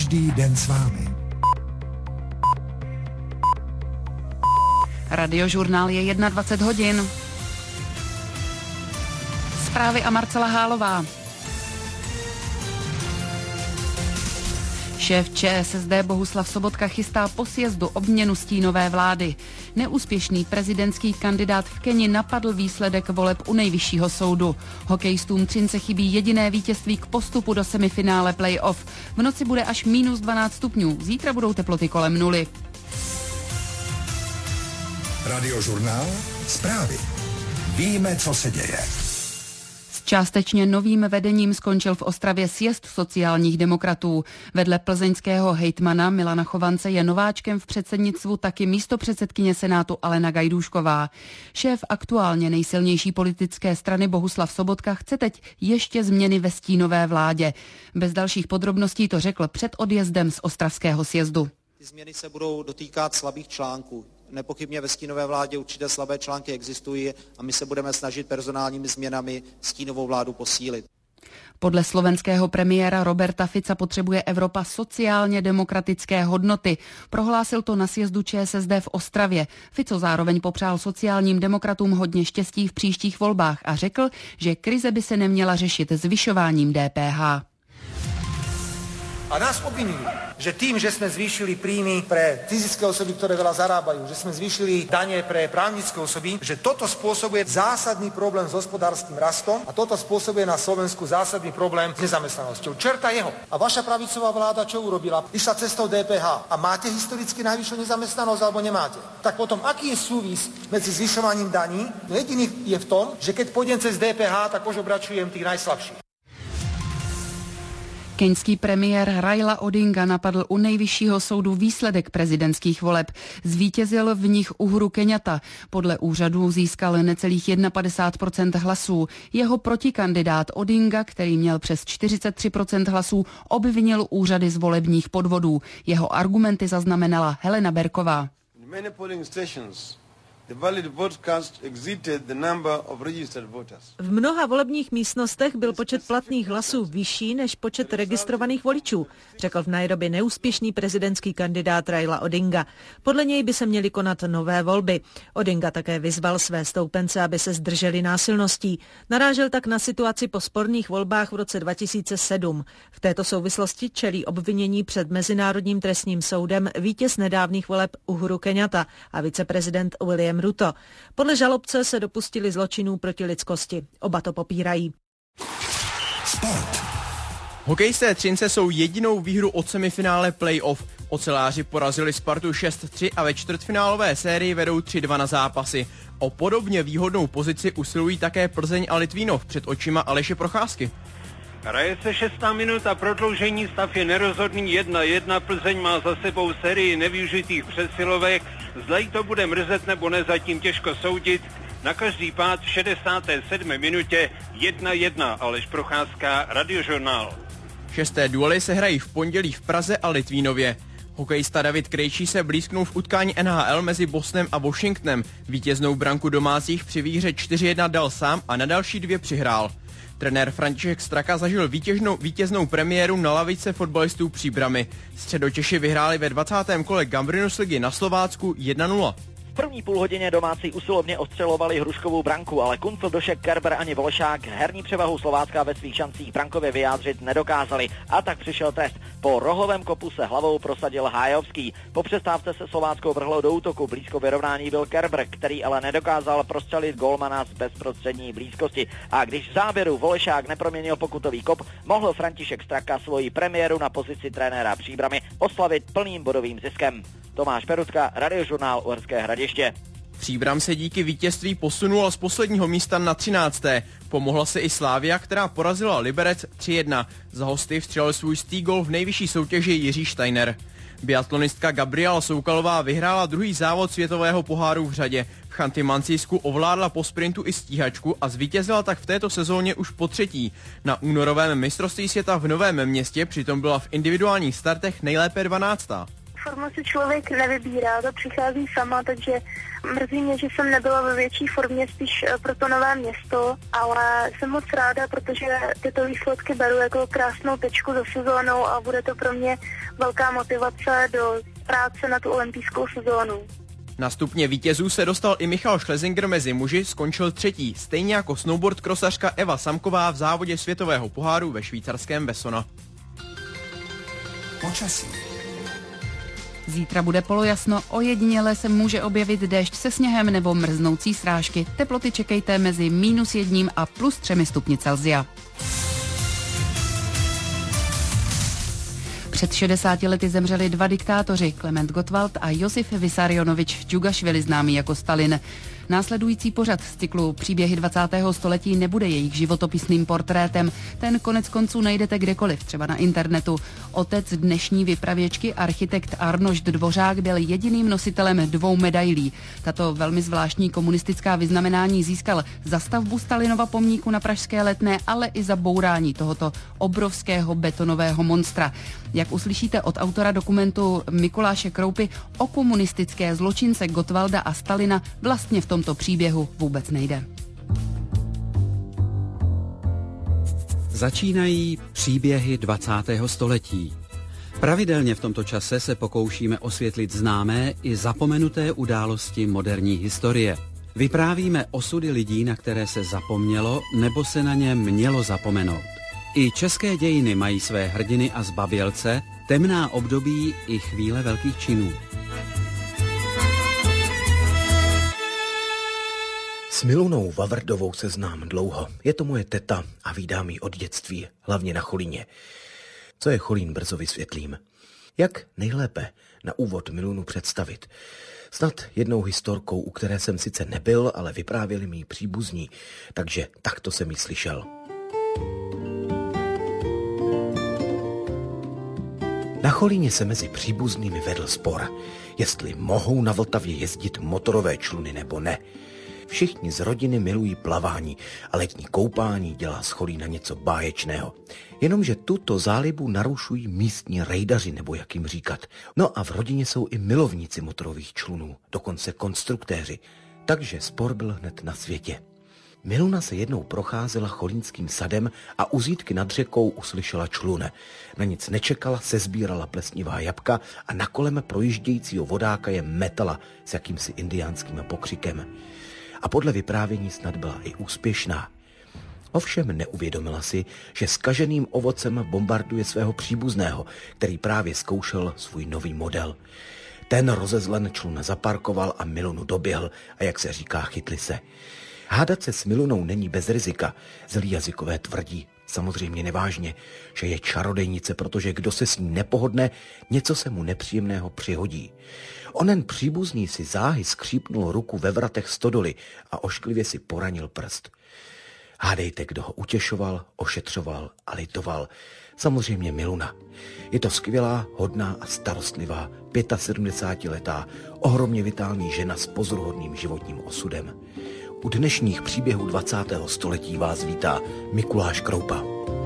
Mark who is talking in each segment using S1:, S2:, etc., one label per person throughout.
S1: Každý den s vámi.
S2: Radiožurnál je 21 hodin. Zprávy a Marcela Hálová. Šéf ČSSD Bohuslav Sobotka chystá po sjezdu obměnu stínové vlády. Neúspěšný prezidentský kandidát v Keni napadl výsledek voleb u nejvyššího soudu. Hokejistům Třince chybí jediné vítězství k postupu do semifinále play-off. V noci bude až -12 stupňů, zítra budou teploty kolem 0.
S1: Radiožurnál, zprávy. Víme, co se děje.
S2: Částečně novým vedením skončil v Ostravě sjezd sociálních demokratů. Vedle plzeňského hejtmana Milana Chovance je nováčkem v předsednictvu taky místopředsedkyně Senátu Alena Gajdůšková. Šéf aktuálně nejsilnější politické strany Bohuslav Sobotka chce teď ještě změny ve stínové vládě. Bez dalších podrobností to řekl před odjezdem z ostravského sjezdu.
S3: Ty změny se budou dotýkat slabých článků. Nepochybně ve stínové vládě určité slabé články existují a my se budeme snažit personálními změnami stínovou vládu posílit.
S2: Podle slovenského premiéra Roberta Fica potřebuje Evropa sociálně demokratické hodnoty. Prohlásil to na sjezdu ČSSD v Ostravě. Fico zároveň popřál sociálním demokratům hodně štěstí v příštích volbách a řekl, že krize by se neměla řešit zvyšováním DPH.
S4: A nás obvinujú, že tým, že sme zvýšili príjmy pre fyzické osoby, ktoré veľa zarábajú, že sme zvýšili dane pre právnické osoby, že toto spôsobuje zásadný problém s hospodárskym rastom a toto spôsobuje na Slovensku zásadný problém s nezamestnanosťou. Čerta jeho. A vaša pravicová vláda čo urobila? Išla cestou DPH. A máte historicky najvyššiu nezamestnanosť alebo nemáte? Tak potom, aký je súvis medzi zvyšovaním daní? No jediný je v tom, že keď pôjdem cez DPH, tak už obračujem tých najslabších.
S2: Keňský premiér Raila Odinga napadl u nejvyššího soudu výsledek prezidentských voleb. Zvítězil v nich Uhuru Kenyatta. Podle úřadů získal necelých 51% hlasů. Jeho protikandidát Odinga, který měl přes 43% hlasů, obvinil úřady z volebních podvodů. Jeho argumenty zaznamenala Helena Berková.
S5: V mnoha volebních místnostech byl počet platných hlasů vyšší než počet registrovaných voličů, řekl v Nairobi neúspěšný prezidentský kandidát Raila Odinga. Podle něj by se měly konat nové volby. Odinga také vyzval své stoupence, aby se zdrželi násilností. Narážel tak na situaci po sporných volbách v roce 2007. V této souvislosti čelí obvinění před Mezinárodním trestním soudem vítěz nedávných voleb Uhuru Kenyatta a viceprezident William Ruto. Podle žalobce se dopustili zločinů proti lidskosti. Oba to popírají.
S1: Sport.
S6: Hokejisté Třince jsou jedinou výhru od semifinále play-off. Oceláři porazili Spartu 6-3 a ve čtvrtfinálové sérii vedou 3-2 na zápasy. O podobně výhodnou pozici usilují také Plzeň a Litvínov před očima Aleše Procházky.
S7: Hraje se 6. minut a prodloužení, stav je nerozhodný 1-1. Plzeň má za sebou sérii nevyužitých přesilovek. Zlej to bude mrzet nebo ne, zatím těžko soudit. Na každý pád v 67. minutě 1-1. Aleš Procházka, Radiožurnál.
S6: 6. duely se hrají v pondělí v Praze a Litvínově. Hokejista David Krejčí se blízknul v utkání NHL mezi Bostonem a Washingtonem. Vítěznou branku domácích při výhře 4-1 dal sám a na další 2 přihrál. Trenér František Straka zažil vítěznou premiéru na lavice fotbalistů Příbrami. Středočeši vyhráli ve 20. kole Gambrinus ligy na Slovácku 1-0.
S8: V první půlhodině domácí usilovně ostřelovali hruškovou branku, ale Kuncl, Došek, Kerber ani Volešák herní převahu Slovácka ve svých šancích brankově vyjádřit nedokázali. A tak přišel trest. Po rohovém kopu se hlavou prosadil Hájovský. Po přestávce se Slovácko vrhlo do útoku. Blízko vyrovnání byl Kerber, který ale nedokázal prostřelit gólmana z bezprostřední blízkosti. A když v závěru Volešák neproměnil pokutový kop, mohl František Straka svoji premiéru na pozici trenéra Příbrami oslavit plným bodovým ziskem. Tomáš Perutka, Radiožurnál, Uherské Hradiště.
S6: Příbram se díky vítězství posunula z posledního místa na 13. Pomohla se i Slavia, která porazila Liberec 3-1. Za hosty vstřelil svůj 100. gól v nejvyšší soutěži Jiří Steiner. Biatlonistka Gabriela Soukalová vyhrála druhý závod světového poháru v řadě. V Chanty-Mansijsku ovládla po sprintu i stíhačku a zvítězila tak v této sezóně už po 3. Na únorovém mistrovství světa v Novém Městě přitom byla v individuálních startech nejlépe 12.
S9: formu si člověk nevybírá, to přichází sama, takže mrzí mě, že jsem nebyla ve větší formě, spíš pro to Nové Město, ale jsem moc ráda, protože tyto výsledky beru jako krásnou tečku za sezónou a bude to pro mě velká motivace do práce na tu olympijskou sezónu.
S6: Na stupně vítězů se dostal i Michal Schlesinger, mezi muži skončil 3., stejně jako snowboard krosařka Eva Samková v závodě světového poháru ve švýcarském Bessona.
S1: Počasí.
S2: Zítra bude polojasno, ojediněle se může objevit déšť se sněhem nebo mrznoucí srážky. Teploty čekejte mezi -1 a +3 stupni Celsia. Před 60 lety zemřeli 2 diktátoři, Klement Gottwald a Josif Vissarionovič Džugašvili, známý jako Stalin. Následující pořad z cyklu Příběhy 20. století nebude jejich životopisným portrétem. Ten konec konců najdete kdekoliv, třeba na internetu. Otec dnešní vypravěčky, architekt Arnošt Dvořák, byl jediným nositelem 2 medailí. Tato velmi zvláštní komunistická vyznamenání získal za stavbu Stalinova pomníku na pražské Letné, ale i za bourání tohoto obrovského betonového monstra. Jak uslyšíte od autora dokumentu Mikuláše Kroupy, o komunistické zločince Gottwalda a Stalina vlastně v tomto příběhu vůbec nejde.
S10: Začínají příběhy 20. století. Pravidelně v tomto čase se pokoušíme osvětlit známé i zapomenuté události moderní historie. Vyprávíme osudy lidí, na které se zapomnělo nebo se na ně mělo zapomenout. I české dějiny mají své hrdiny a zbabělce, temná období i chvíle velkých činů.
S11: S Milunou Vavrdovou se znám dlouho. Je to moje teta a vídám ji od dětství, hlavně na Cholíně. Co je Cholín, brzo vysvětlím. Jak nejlépe na úvod Milunu představit? Snad jednou historkou, u které jsem sice nebyl, ale vyprávěli mi příbuzní, takže takto jsem ji slyšel. Na Cholíně se mezi příbuznými vedl spor, jestli mohou na Vltavě jezdit motorové čluny nebo ne. Všichni z rodiny milují plavání a letní koupání dělá z Cholína něco báječného. Jenomže tuto zálibu narušují místní rejdaři, nebo jak jim říkat. No a v rodině jsou i milovníci motorových člunů, dokonce konstruktéři. Takže spor byl hned na světě. Miluna se jednou procházela cholínským sadem a u zítky nad řekou uslyšela člun. Na nic nečekala, sezbírala plesnivá jabka a na kolem projíždějícího vodáka je metala s jakýmsi indiánským pokřikem. A podle vyprávění snad byla i úspěšná. Ovšem neuvědomila si, že zkaženým ovocem bombarduje svého příbuzného, který právě zkoušel svůj nový model. Ten rozezlen člun zaparkoval a Milunu doběhl a jak se říká, chytli se. Hádat se s Milunou není bez rizika, zlí jazykové tvrdí. Samozřejmě nevážně, že je čarodejnice, protože kdo se s ní nepohodne, něco se mu nepříjemného přihodí. Onen příbuzný si záhy skřípnul ruku ve vratech stodoly a ošklivě si poranil prst. Hádejte, kdo ho utěšoval, ošetřoval a litoval. Samozřejmě Miluna. Je to skvělá, hodná a starostlivá, 75letá, ohromně vitální žena s pozoruhodným životním osudem. U dnešních příběhů 20. století vás vítá Mikuláš Kroupa.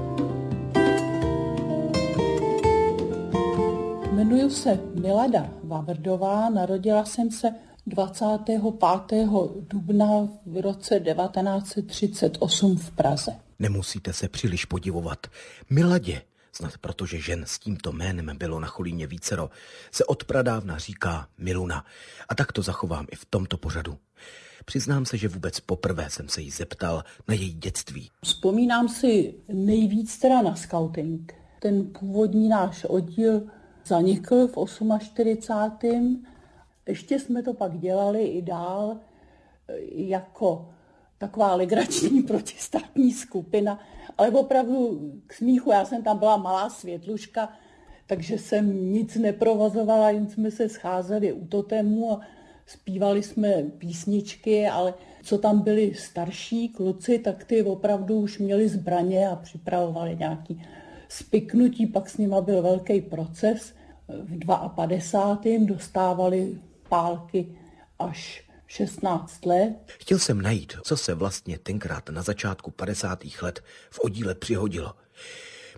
S12: Jmenuji se Milada Vavrdová, narodila jsem se 25. dubna v roce 1938 v Praze.
S11: Nemusíte se příliš podivovat. Miladě, snad protože žen s tímto jménem bylo na Cholíně vícero, se od pradávna říká Miluna. A tak to zachovám i v tomto pořadu. Přiznám se, že vůbec poprvé jsem se jí zeptal na její dětství.
S12: Vzpomínám si nejvíc teda na skauting. Ten původní náš oddíl zanikl v 48. Ještě jsme to pak dělali i dál jako taková legrační protistátní skupina, ale opravdu k smíchu, já jsem tam byla malá světluška, takže jsem nic neprovozovala, jen jsme se scházeli u totému a zpívali jsme písničky, ale co tam byli starší kluci, tak ty opravdu už měli zbraně a připravovali nějaký spiknutí, pak s nima byl velký proces. V 52. dostávali pálky až 16 let.
S11: Chtěl jsem najít, co se vlastně tenkrát na začátku 50. let v oddíle přihodilo.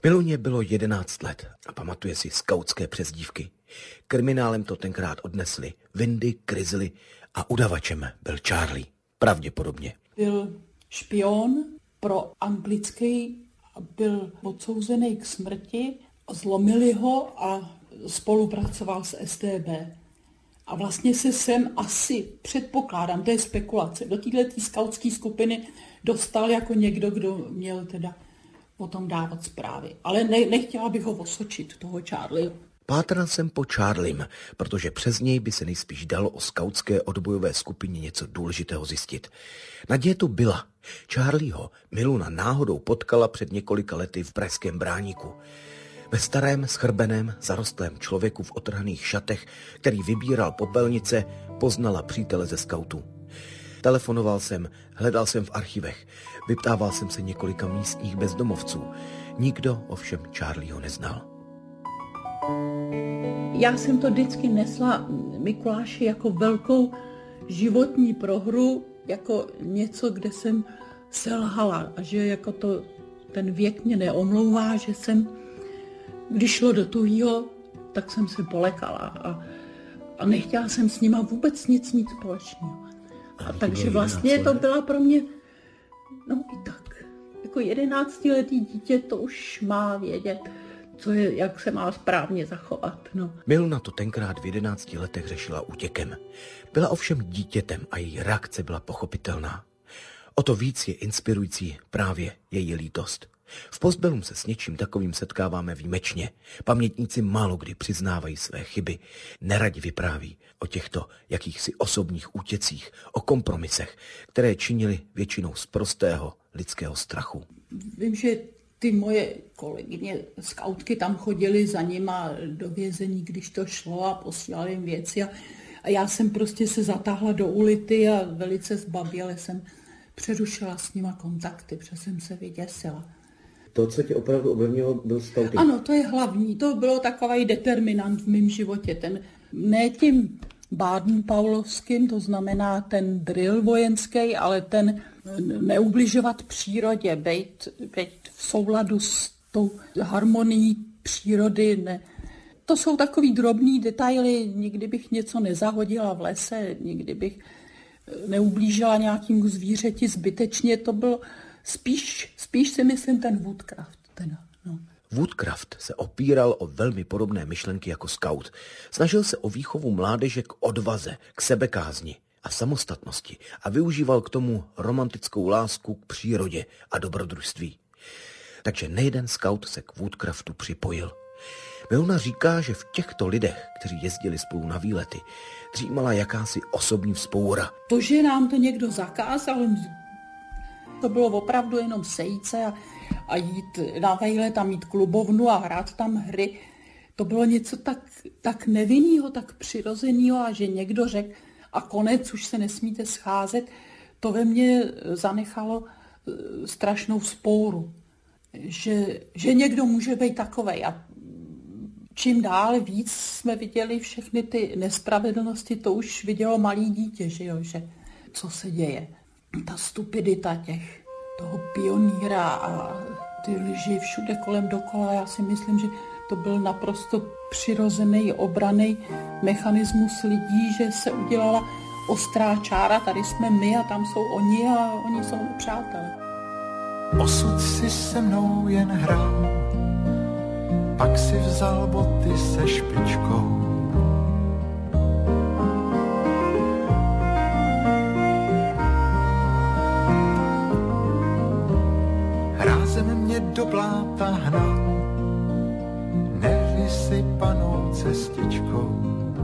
S11: Miluně bylo 11 let a pamatuje si skautské přezdívky. Kriminálem to tenkrát odnesli Windy, Grizzly a udavačem byl Charlie. Pravděpodobně.
S12: Byl špion pro anglický, byl odsouzený k smrti, zlomili ho a spolupracoval s StB. A vlastně se sem asi, předpokládám, to je spekulace, do této skautské skupiny dostal jako někdo, kdo měl teda potom dávat zprávy. Ale nechtěla bych ho osočit, toho Charlie.
S11: Pátral jsem po Charliem, protože přes něj by se nejspíš dalo o skautské odbojové skupině něco důležitého zjistit. Naděje tu byla. Charlieho Miluna náhodou potkala před několika lety v pražském Bráníku. Ve starém, schrbeném, zarostlém člověku v otrhaných šatech, který vybíral popelnice, poznala přítele ze skautů. Telefonoval jsem, hledal jsem v archivech, vyptával jsem se několika místních bezdomovců. Nikdo ovšem Charlieho neznal.
S12: Já jsem to vždycky nesla Mikuláši jako velkou životní prohru, jako něco, kde jsem selhala a že jako ten věk mě neomlouvá, že jsem, když šlo do tuhýho, tak jsem se polekala a nechtěla jsem s nima vůbec nic mít společného. A takže vlastně to byla pro mě, no i tak, jako 11letý dítě to už má vědět, co je, jak se má správně zachovat. No.
S11: Miluna to tenkrát v 11 letech řešila útěkem. Byla ovšem dítětem a její reakce byla pochopitelná. O to víc je inspirující právě její lítost. V Postbellum se s něčím takovým setkáváme výjimečně. Pamětníci málo kdy přiznávají své chyby. Neradi vypráví o těchto jakýchsi osobních útěcích, o kompromisech, které činili většinou z prostého lidského strachu.
S12: Vím, že ty moje kolegyně skautky tam chodily za nima do vězení, když to šlo a posílali jim věci. A já jsem prostě se zatáhla do ulity a velice zbaběle jsem přerušila s nima kontakty, protože jsem se vyděsila.
S11: To, co tě opravdu ovlivnilo, byl skauting?
S12: Ano, to je hlavní. To bylo takový determinant v mém životě. Ne tím Baden-Paulovským, to znamená ten drill vojenský, ale ten neubližovat přírodě, být v souladu s tou harmonií přírody. Ne. To jsou takový drobný detaily, nikdy bych něco nezahodila v lese, nikdy bych neublížila nějakému zvířeti zbytečně, to bylo spíš si myslím ten Woodcraft. No.
S11: Woodcraft se opíral o velmi podobné myšlenky jako skaut. Snažil se o výchovu mládeže k odvaze, k sebekázni a samostatnosti a využíval k tomu romantickou lásku k přírodě a dobrodružství. Takže nejeden skaut se k Woodcraftu připojil. Miluna říká, že v těchto lidech, kteří jezdili spolu na výlety, dřímala jakási osobní vzpoura.
S12: To, že nám to někdo zakázal, to bylo opravdu jenom sejít se a jít na výlet a mít klubovnu a hrát tam hry. To bylo něco tak nevinného, tak přirozeného a že někdo řekl a konec, už se nesmíte scházet, to ve mně zanechalo strašnou vzpouru. Že někdo může být takovej a čím dál víc jsme viděli všechny ty nespravedlnosti, to už vidělo malý dítě, že co se děje. Ta stupidita toho pionýra a ty lži všude kolem dokola, já si myslím, že to byl naprosto přirozený obranný mechanismus lidí, že se udělala ostrá čára, tady jsme my a tam jsou oni a oni jsou přátelé.
S13: Osud si se mnou jen hrál, pak si vzal boty se špičkou. Rázem mě do bláta hnal nevysypanou cestičkou.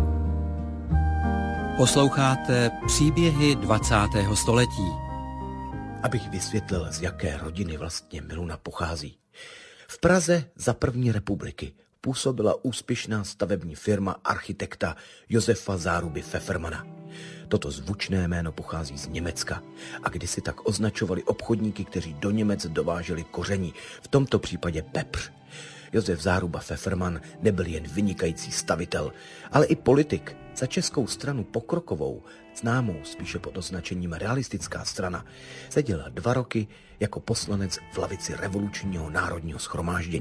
S10: Posloucháte Příběhy 20. století.
S11: Abych vysvětlil, z jaké rodiny vlastně Miluna pochází. V Praze za první republiky působila úspěšná stavební firma architekta Josefa Záruby Pfeffermana. Toto zvučné jméno pochází z Německa a kdysi tak označovali obchodníky, kteří do Němec dováželi koření, v tomto případě pepř. Josef Záruba Pfefferman nebyl jen vynikající stavitel, ale i politik. Za Českou stranu pokrokovou, známou spíše pod označením Realistická strana, seděl 2 roky jako poslanec v lavici Revolučního národního shromáždění.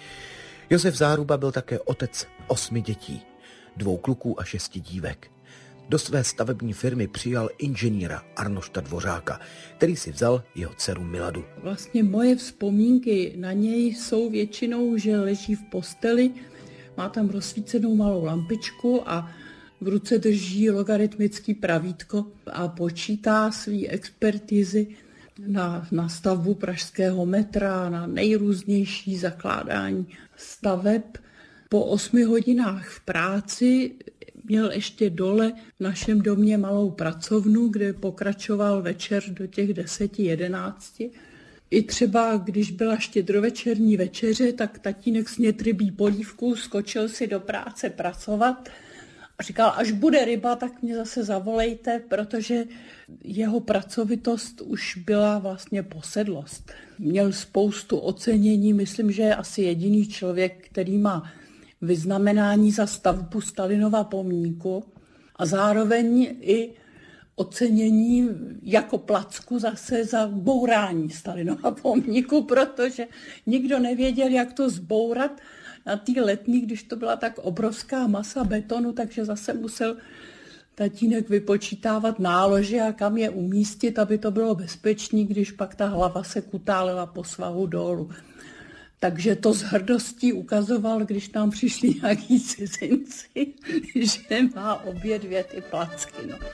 S11: Josef Záruba byl také otec 8 dětí, 2 kluků a 6 dívek. Do své stavební firmy přijal inženýra Arnošta Dvořáka, který si vzal jeho dceru Miladu.
S12: Vlastně moje vzpomínky na něj jsou většinou, že leží v posteli, má tam rozsvícenou malou lampičku a v ruce drží logaritmický pravítko a počítá svý expertizy na stavbu pražského metra, na nejrůznější zakládání staveb. Po 8 hodinách v práci měl ještě dole v našem domě malou pracovnu, kde pokračoval večer do těch 10-11. I třeba, když byla štědrovečerní večeře, tak tatínek snědl rybí polívku, skočil si do práce pracovat a říkal, až bude ryba, tak mě zase zavolejte, protože jeho pracovitost už byla vlastně posedlost. Měl spoustu ocenění, myslím, že je asi jediný člověk, který má vyznamenání za stavbu Stalinova pomníku a zároveň i ocenění jako placku zase za bourání Stalinova pomníku, protože nikdo nevěděl, jak to zbourat na té Letný, když to byla tak obrovská masa betonu, takže zase musel tatínek vypočítávat nálože a kam je umístit, aby to bylo bezpečný, když pak ta hlava se kutálela po svahu dolů. Takže to s hrdostí ukazoval, když nám přišli nějaký cizinci, že má obě 2 ty placky. No.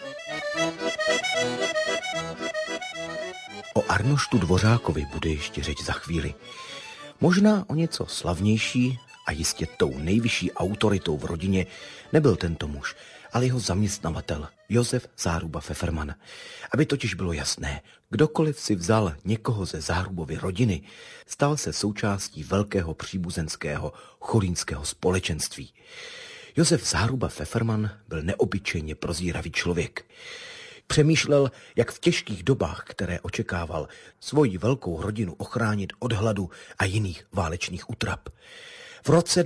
S11: O Arnoštu Dvořákovi bude ještě řeč za chvíli. Možná o něco slavnější a jistě tou nejvyšší autoritou v rodině nebyl tento muž, ale jeho zaměstnavatel Josef Záruba Pfefferman. Aby totiž bylo jasné, kdokoliv si vzal někoho ze Zárubovy rodiny, stal se součástí velkého příbuzenského cholínského společenství. Josef Záruba Pfefferman byl neobyčejně prozíravý člověk. Přemýšlel, jak v těžkých dobách, které očekával, svoji velkou rodinu ochránit od hladu a jiných válečných útrap. V roce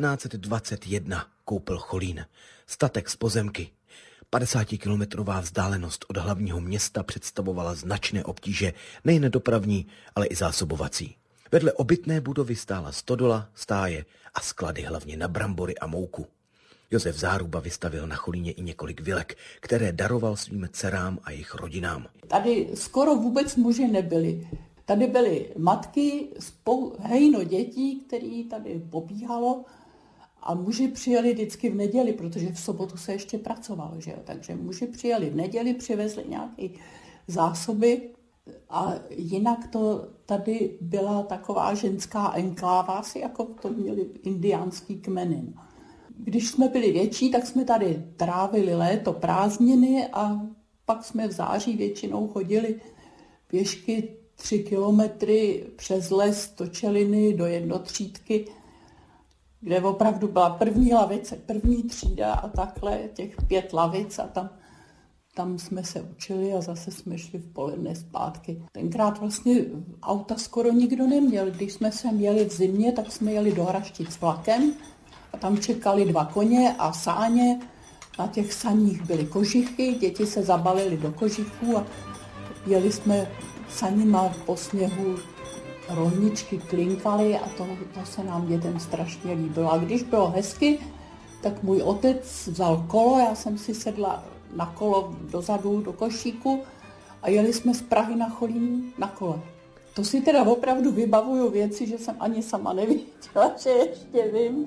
S11: 1921 koupil Cholín, statek z pozemky. 50kilometrová vzdálenost od hlavního města představovala značné obtíže, nejen dopravní, ale i zásobovací. Vedle obytné budovy stála stodola, stáje a sklady hlavně na brambory a mouku. Josef Záruba vystavil na Cholíně i několik vilek, které daroval svým dcerám a jejich rodinám.
S12: Tady skoro vůbec muži nebyli. Tady byly matky, hejno dětí, který tady pobíhalo a muži přijeli vždycky v neděli, protože v sobotu se ještě pracovalo, že jo? Takže muži přijeli v neděli, přivezli nějaké zásoby a jinak to tady byla taková ženská enkláva, asi jako to měli indiánský kmeny. Když jsme byli větší, tak jsme tady trávili léto, prázdniny a pak jsme v září většinou chodili pěšky 3 kilometry přes les, točeliny do jednotřídky, kde opravdu byla první lavice, první třída a takhle těch 5 lavic a tam jsme se učili a zase jsme šli v poledne zpátky. Tenkrát vlastně auta skoro nikdo neměl. Když jsme sem jeli v zimě, tak jsme jeli do Hraštic vlakem a tam čekali 2 koně a sáně. Na těch saních byly kožichy, děti se zabalily do kožichů a jeli jsme saníma po sněhu, rohničky klinkaly a to se nám dětem strašně líbilo. A když bylo hezky, tak můj otec vzal kolo, já jsem si sedla na kolo dozadu do košíku a jeli jsme z Prahy na Cholín na kole. To si teda opravdu vybavuju věci, že jsem ani sama nevěděla, že ještě vím.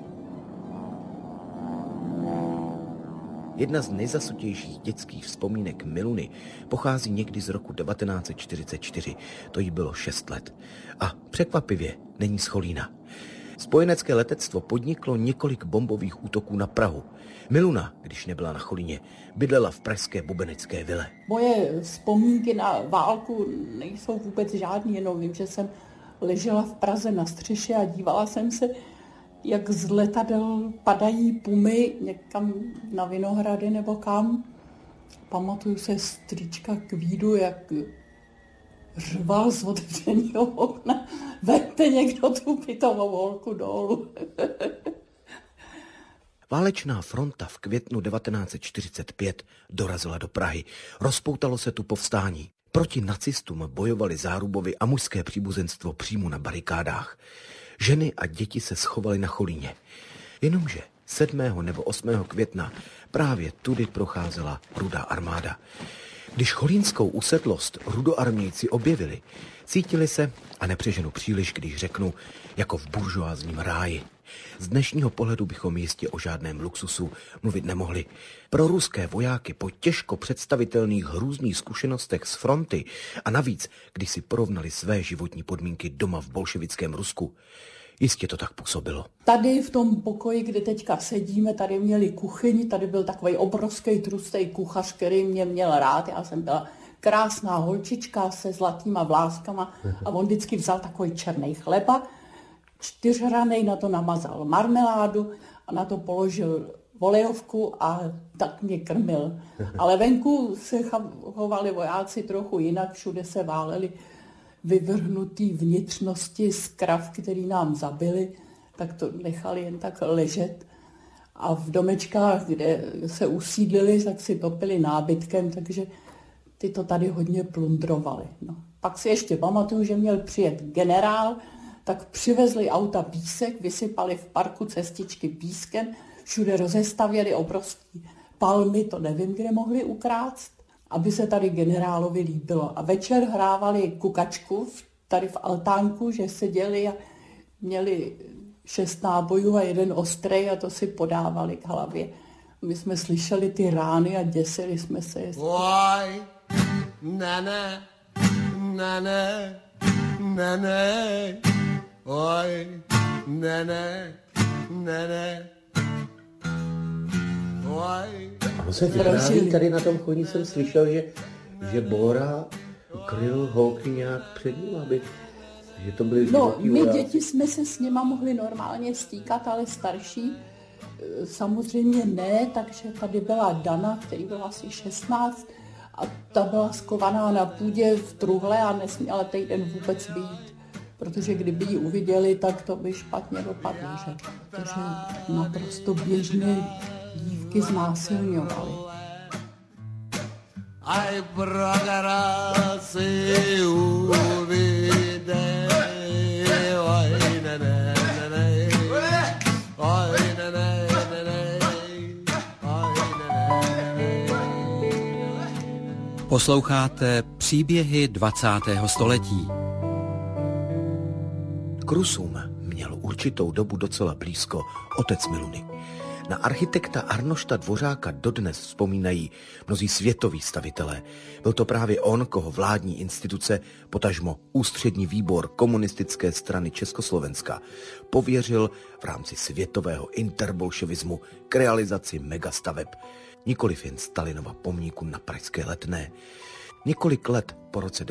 S11: Jedna z nejzasutějších dětských vzpomínek Miluny pochází někdy z roku 1944. To jí bylo 6 let. A překvapivě není z Cholína. Spojenecké letectvo podniklo několik bombových útoků na Prahu. Miluna, když nebyla na Cholíně, bydlela v pražské bubenecké vile.
S12: Moje vzpomínky na válku nejsou vůbec žádný, jenom vím, že jsem ležela v Praze na střeše a dívala jsem se, jak z letadel padají pumy někam na Vinohrady nebo kam. Pamatuju se strýčka Kvídu, jak řval z otevřeného okna. Vemte někdo tu pitovou holku dolů.
S11: Válečná fronta v květnu 1945 dorazila do Prahy. Rozpoutalo se tu povstání. Proti nacistům bojovali Zárubovi a mužské příbuzenstvo přímo na barikádách. Ženy a děti se schovaly na Cholíně. Jenomže 7. nebo 8. května právě tudy procházela Rudá armáda. Když cholínskou usedlost rudoarmějci objevili, cítili se, a nepřeženu příliš, když řeknu, jako v buržoázním ráji. Z dnešního pohledu bychom jistě o žádném luxusu mluvit nemohli. Pro ruské vojáky po těžko představitelných hrůzných zkušenostech z fronty a navíc, když si porovnali své životní podmínky doma v bolševickém Rusku, jistě to tak působilo.
S12: Tady v tom pokoji, kde teďka sedíme, tady měli kuchyni, tady byl takový obrovský trustý kuchař, který mě měl rád. Já jsem byla krásná holčička se zlatýma vláskama a on vždycky vzal takový černý chleba, 4ranej, na to namazal marmeládu a na to položil olejovku a tak mě krmil. Ale venku se chovali vojáci trochu jinak, všude se váleli vyvrhnutý vnitřnosti z krav, který nám zabili, tak to nechali jen tak ležet. A v domečkách, kde se usídlili, tak si topili nábytkem, takže ty to tady hodně plundrovali. No. Pak si ještě pamatuju, že měl přijet generál, tak přivezli auta písek, vysypali v parku cestičky pískem, všude rozestavěli obrovský palmy, to nevím, kde mohli ukrást, aby se tady generálovi líbilo. A večer hrávali kukačku tady v altánku, že seděli a měli 6 nábojů a 1 ostrej a to si podávali k hlavě. My jsme slyšeli ty rány a děsili jsme se.
S14: Oj, nene, nene, nene, oj, nene, nene, oj.
S11: A on se vypráví, tady na tom chodní jsem slyšel, že Bóra kryl holky nějak před ním, aby... Že to byly
S12: my děti jsme se s nima mohli normálně stýkat, ale starší samozřejmě ne, takže tady byla Dana, který byl asi 16 a ta byla skovaná na půdě v truhle a nesměla týden vůbec být, protože kdyby ji uviděli, tak to by špatně dopadlo, že? Protože naprosto běžné dívky znásilňovaly.
S14: Aj progara si uvide, oj, ne, ne, ne, ne, oj, ne, ne, ne, ne, oj, ne, ne.
S10: Posloucháte Příběhy 20. století.
S11: K Rusům měl určitou dobu docela blízko otec Miluny. Na architekta Arnošta Dvořáka dodnes vzpomínají mnozí světoví stavitelé. Byl to právě on, koho vládní instituce, potažmo Ústřední výbor komunistické strany Československa, pověřil v rámci světového interbolševismu k realizaci megastaveb, nikoliv jen Stalinova pomníku na pražské Letné. Několik let po roce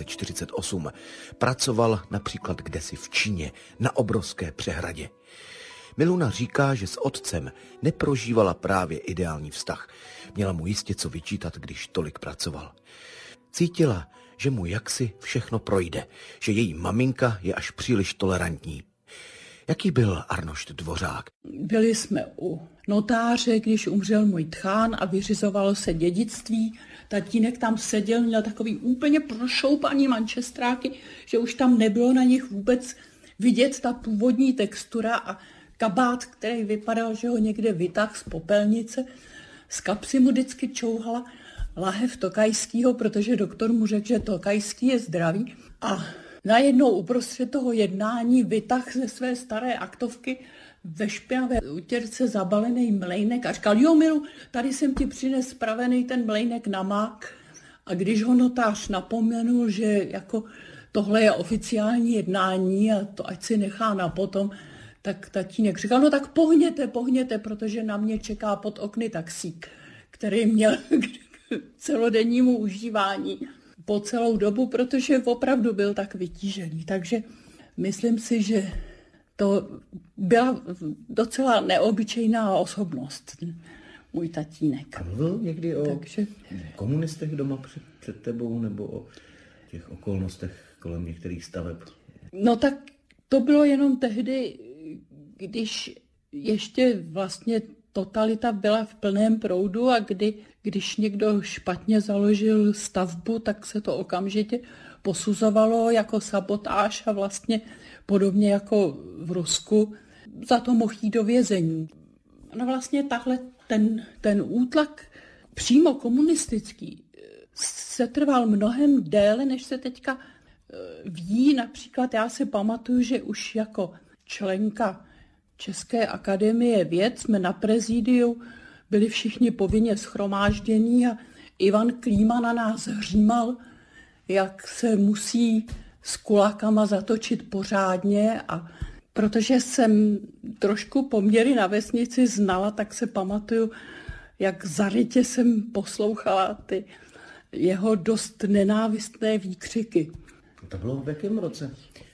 S11: 1948 pracoval například kdesi v Číně na obrovské přehradě. Miluna říká, že s otcem neprožívala právě ideální vztah. Měla mu jistě co vyčítat, když tolik pracoval. Cítila, že mu jaksi všechno projde, že její maminka je až příliš tolerantní. Jaký byl Arnošt Dvořák?
S12: Byli jsme u notáře, když umřel můj tchán a vyřizovalo se dědictví. Tatínek tam seděl, měl takový úplně prošoupaný mančestráky, že už tam nebylo na nich vůbec vidět ta původní textura a kabát, který vypadal, že ho někde vytáhl z popelnice. Z kapsy mu vždycky čouhala lahev Tokajskýho, protože doktor mu řekl, že Tokajský je zdravý. A najednou uprostřed toho jednání vytáhl ze své staré aktovky ve špinavé utěrce zabalený mlejnek a říkal, jo Milu, tady jsem ti přines spravený ten mlejnek na mák. A když ho notář napomenul, že jako tohle je oficiální jednání a to ať si nechá na potom, tak tatínek říkal, no tak pohněte, protože na mě čeká pod okny taxík, který měl k celodennímu užívání po celou dobu, protože opravdu byl tak vytížený. Takže myslím si, že to byla docela neobyčejná osobnost, můj tatínek.
S11: A mluvil někdy o komunistech doma před tebou nebo o těch okolnostech kolem některých staveb?
S12: No tak to bylo jenom tehdy, když ještě vlastně totalita byla v plném proudu a když někdo špatně založil stavbu, tak se to okamžitě posuzovalo jako sabotáž a vlastně podobně jako v Rusku za to mohl jít do vězení. No vlastně tahle ten útlak přímo komunistický se trval mnohem déle, než se teďka ví. Například já si pamatuju, že už jako členka České akademie věd jsme na prezidiu byli všichni povinně shromáždění a Ivan Klíma na nás hřímal, jak se musí s kulákama zatočit pořádně, a protože jsem trošku poměry na vesnici znala, tak se pamatuju, jak zarytě jsem poslouchala ty jeho dost nenávistné výkřiky.
S11: To bylo v jakém roce?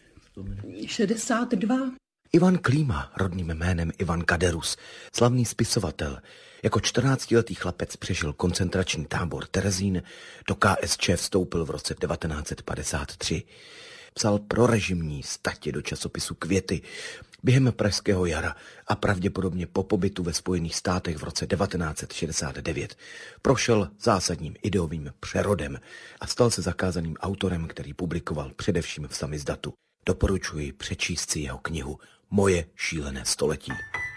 S12: 62.
S11: Ivan Klíma, rodným jménem Ivan Kaderus, slavný spisovatel, jako 14letý chlapec přežil koncentrační tábor Terezín, do KSČ vstoupil v roce 1953. Psal prorežimní statě do časopisu Květy během Pražského jara a pravděpodobně po pobytu ve Spojených státech v roce 1969 prošel zásadním ideovým přerodem a stal se zakázaným autorem, který publikoval především v samizdatu. Doporučuji přečíst si jeho knihu Moje šílené století.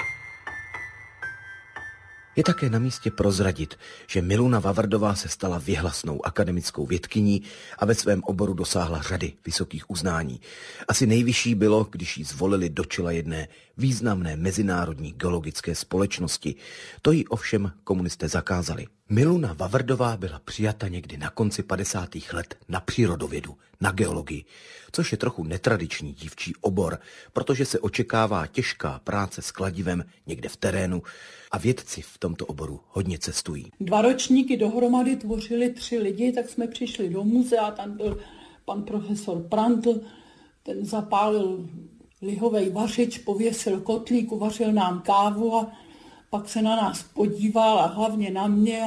S11: Je také na místě prozradit, že Miluna Vavrdová se stala věhlasnou akademickou vědkyní a ve svém oboru dosáhla řady vysokých uznání. Asi nejvyšší bylo, když ji zvolili do čela jedné významné mezinárodní geologické společnosti. To jí ovšem komunisté zakázali. Miluna Vavrdová byla přijata někdy na konci 50. let na přírodovědu, na geologii, což je trochu netradiční dívčí obor, protože se očekává těžká práce s kladivem někde v terénu a vědci v tomto oboru hodně cestují.
S12: 2 ročníky dohromady tvořili 3 lidi, tak jsme přišli do muzea, tam byl pan profesor Prantl, ten zapálil lihovej vařič, pověsil kotlík, uvařil nám kávu a pak se na nás podíval a hlavně na mě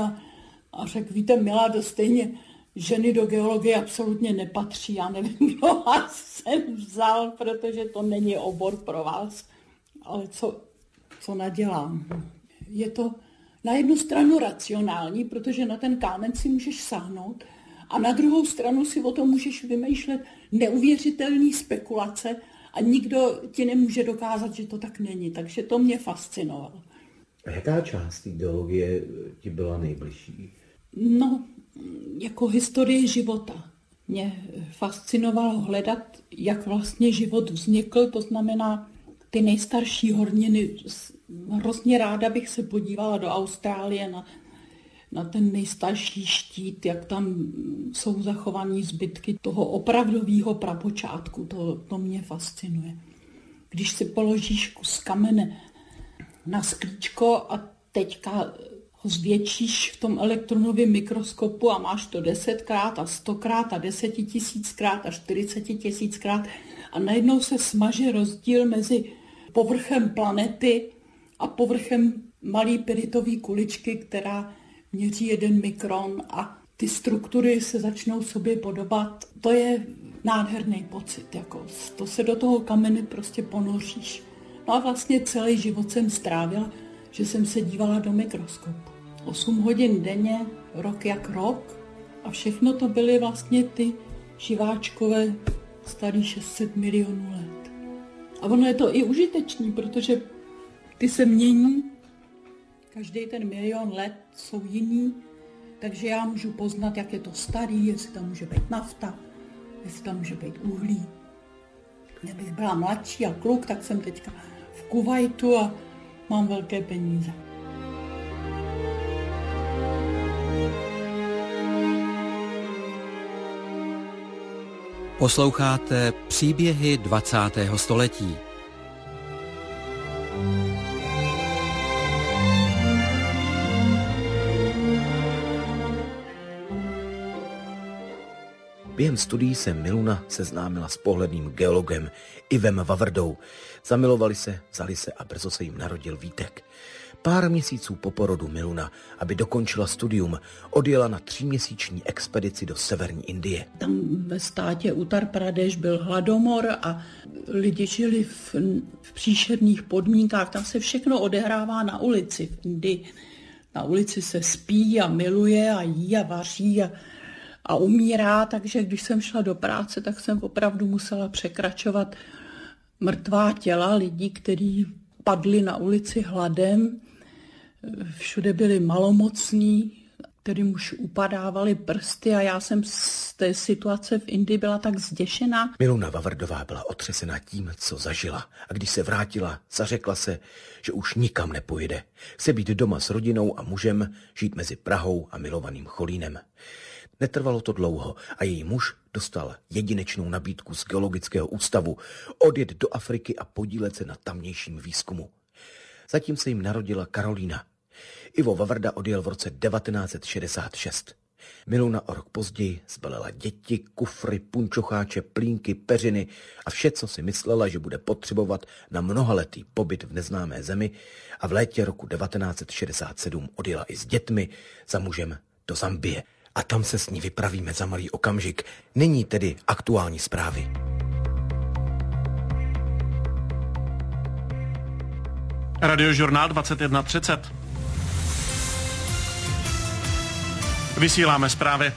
S12: a řekl, víte, Milado, stejně ženy do geologie absolutně nepatří. Já nevím, kdo vás sem vzal, protože to není obor pro vás. Ale co nadělám? Je to na jednu stranu racionální, protože na ten kámen si můžeš sáhnout, a na druhou stranu si o tom můžeš vymýšlet neuvěřitelné spekulace a nikdo ti nemůže dokázat, že to tak není. Takže to mě fascinovalo.
S11: A jaká část té geologie ti byla nejbližší?
S12: No, jako historie života. Mě fascinovalo hledat, jak vlastně život vznikl, to znamená ty nejstarší horniny. Hrozně ráda bych se podívala do Austrálie na ten nejstarší štít, jak tam jsou zachované zbytky toho opravdového prapočátku. To mě fascinuje. Když si položíš kus kamene na sklíčko a teďka ho zvětšíš v tom elektronovém mikroskopu a máš to 10krát a 100krát a 10 000krát a 40 000krát a najednou se smaže rozdíl mezi povrchem planety a povrchem malý pyritové kuličky, která měří 1 mikron, a ty struktury se začnou sobě podobat. To je nádherný pocit, jako to se do toho kamene prostě ponoříš. No a vlastně celý život jsem strávila, že jsem se dívala do mikroskopu. 8 hodin denně, rok jak rok, a všechno to byly vlastně ty živáčkové starý 600 milionů let. A ono je to i užitečný, protože ty se mění, každý ten milion let jsou jiný, takže já můžu poznat, jak je to starý, jestli tam může být nafta, jestli tam může být uhlí. Kdybych byla mladší a kluk, tak jsem teďka v Kuvajtu a mám velké peníze.
S10: Posloucháte Příběhy 20. století.
S11: Během studií se Miluna seznámila s pohledným geologem Ivem Vavrdou. Zamilovali se, vzali se a brzo se jim narodil Vítek. Pár měsíců po porodu Miluna, aby dokončila studium, odjela na 3měsíční expedici do severní Indie.
S12: Tam ve státě Uttar Pradesh byl hladomor a lidi žili v příšerných podmínkách. Tam se všechno odehrává na ulici v Indii. Na ulici se spí a miluje a jí a vaří a umírá, takže když jsem šla do práce, tak jsem opravdu musela překračovat mrtvá těla lidí, kteří padli na ulici hladem. Všude byli malomocní, kterým už upadávaly prsty a já jsem z té situace v Indii byla tak zděšená.
S11: Miluna Vavrdová byla otřesena tím, co zažila. A když se vrátila, zařekla se, že už nikam nepojede. Chce být doma s rodinou a mužem, žít mezi Prahou a milovaným Cholínem. Netrvalo to dlouho a její muž dostal jedinečnou nabídku z Geologického ústavu odjet do Afriky a podílet se na tamnějším výzkumu. Zatím se jim narodila Karolína. Ivo Vavrda odjel v roce 1966. Miluna o rok později zbalela děti, kufry, punčocháče, plínky, peřiny a vše, co si myslela, že bude potřebovat na mnohaletý pobyt v neznámé zemi, a v létě roku 1967 odjela i s dětmi za mužem do Zambie. A tam se s ní vypravíme za malý okamžik. Nyní tedy aktuální zprávy.
S15: Radiožurnál 21:30. Vysíláme zprávy.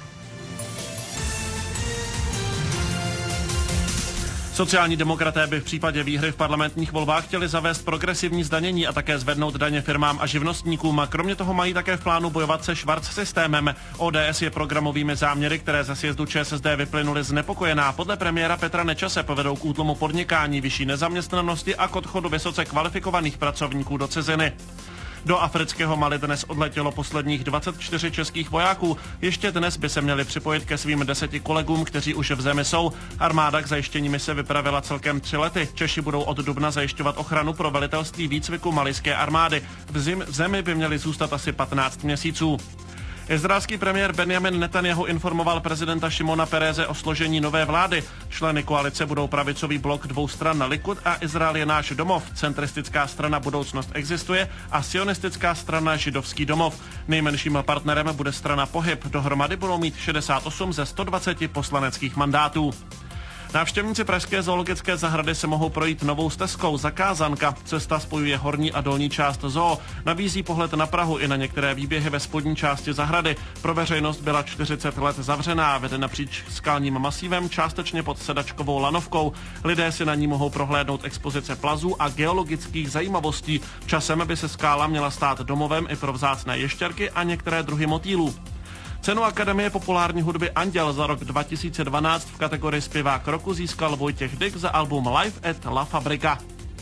S15: Sociální demokraté by v případě výhry v parlamentních volbách chtěli zavést progresivní zdanění a také zvednout daně firmám a živnostníkům. A kromě toho mají také v plánu bojovat se švarc systémem. ODS je programovými záměry, které ze sjezdu ČSSD vyplynuly znepokojená. Podle premiéra Petra Nečase povedou k útlumu podnikání, vyšší nezaměstnanosti a k odchodu vysoce kvalifikovaných pracovníků do ciziny. Do afrického Mali dnes odletělo posledních 24 českých vojáků. Ještě dnes by se měli připojit ke svým 10 kolegům, kteří už v zemi jsou. Armáda k zajištění mise vypravila celkem 3 lety. Češi budou od dubna zajišťovat ochranu pro velitelství výcviku malijské armády. V zemi by měli zůstat asi 15 měsíců. Izraelský premiér Benjamin Netanyahu informoval prezidenta Šimona Pereze o složení nové vlády. Členy koalice budou pravicový blok 2 stran Likud a Izrael je náš domov, centristická strana Budoucnost existuje a sionistická strana Židovský domov. Nejmenším partnerem bude strana Pohyb. Dohromady budou mít 68 ze 120 poslaneckých mandátů. Návštěvníci pražské zoologické zahrady se mohou projít novou stezkou Zakázanka. Cesta spojuje horní a dolní část zoo. Nabízí pohled na Prahu i na některé výběhy ve spodní části zahrady. Pro veřejnost byla 40 let zavřená, vede napříč skalním masívem, částečně pod sedačkovou lanovkou. Lidé si na ní mohou prohlédnout expozice plazů a geologických zajímavostí. Časem by se skála měla stát domovem i pro vzácné ještěrky a některé druhy motýlů. Cenu Akademie populární hudby Anděl za rok 2012 v kategorii zpěvák roku získal Vojtěch Dyk za album Live at La Fabrika.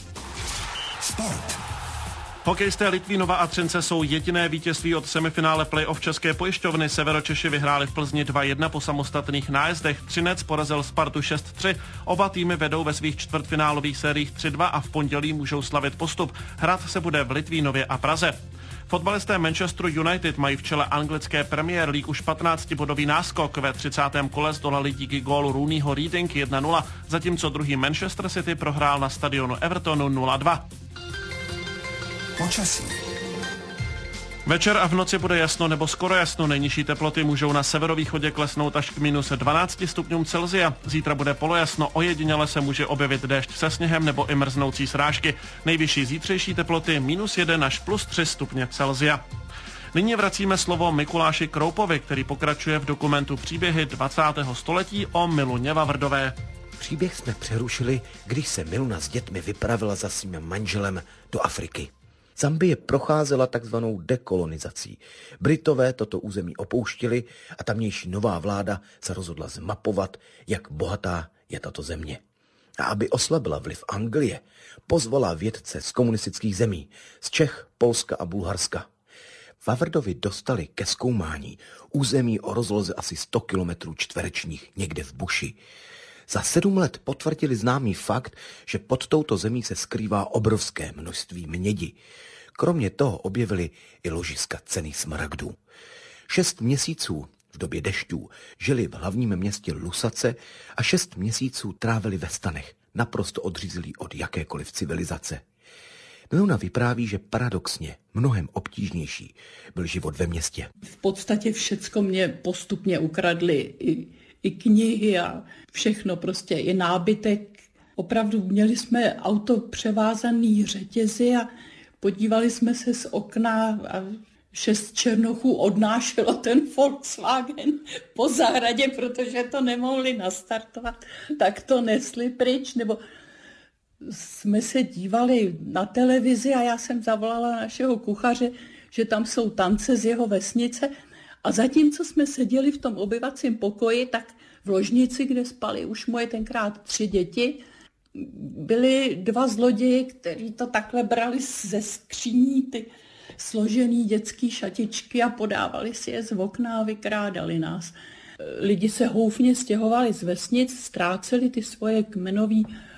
S1: Sport.
S15: Hokejisté Litvínova a Třince jsou jediné vítězství od semifinále playoff České pojišťovny. Severočeši vyhráli v Plzni 2-1 po samostatných nájezdech. Třinec porazil Spartu 6-3. Oba týmy vedou ve svých čtvrtfinálových sériích 3-2 a v pondělí můžou slavit postup. Hrát se bude v Litvínově a Praze. Fotbalisté Manchesteru United mají v čele anglické Premier League už 15-bodový náskok. Ve 30. kole zdolali díky gólu Rooneyho Reading 1-0, zatímco druhý Manchester City prohrál na stadionu Evertonu 0-2.
S1: Počasí.
S15: Večer a v noci bude jasno nebo skoro jasno. Nejnižší teploty můžou na severovýchodě klesnout až k minus 12 stupňům Celsia. Zítra bude polojasno, ojediněle se může objevit déšť se sněhem nebo i mrznoucí srážky. Nejvyšší zítřejší teploty -1 až +3 stupně Celsia. Nyní vracíme slovo Mikuláši Kroupovi, který pokračuje v dokumentu Příběhy 20. století o Miluně Vavrdové.
S11: Příběh jsme přerušili, když se Miluna s dětmi vypravila za svým manželem do Afriky. Zambie procházela takzvanou dekolonizací. Britové toto území opouštili a tamnější nová vláda se rozhodla zmapovat, jak bohatá je tato země. A aby oslabila vliv Anglie, pozvala vědce z komunistických zemí, z Čech, Polska a Bulharska. Vavrdovi dostali ke zkoumání území o rozloze asi 100 kilometrů čtverečních někde v buši. Za 7 let potvrdili známý fakt, že pod touto zemí se skrývá obrovské množství mědi. Kromě toho objevili i ložiska cenných smaragdů. 6 měsíců V době dešťů žili v hlavním městě Lusace a 6 měsíců trávili ve stanech, naprosto odřízlí od jakékoliv civilizace. Miluna vypráví, že paradoxně mnohem obtížnější byl život ve městě.
S12: V podstatě všecko mě postupně ukradli, i knihy a všechno, prostě i nábytek. Opravdu měli jsme auto převázaný řetězy a podívali jsme se z okna a 6 černochů odnášelo ten Volkswagen po zahradě, protože to nemohli nastartovat, tak to nesli pryč, nebo jsme se dívali na televizi a já jsem zavolala našeho kuchaře, že tam jsou tance z jeho vesnice a zatímco jsme seděli v tom obyvacím pokoji, tak v ložnici, kde spali už moje tenkrát 3 děti, byli 2 zloději, kteří to takhle brali ze skříní, ty složený dětský šatičky a podávali si je z okna a vykrádali nás. Lidi se houfně stěhovali z vesnic, ztráceli ty svoje kmenové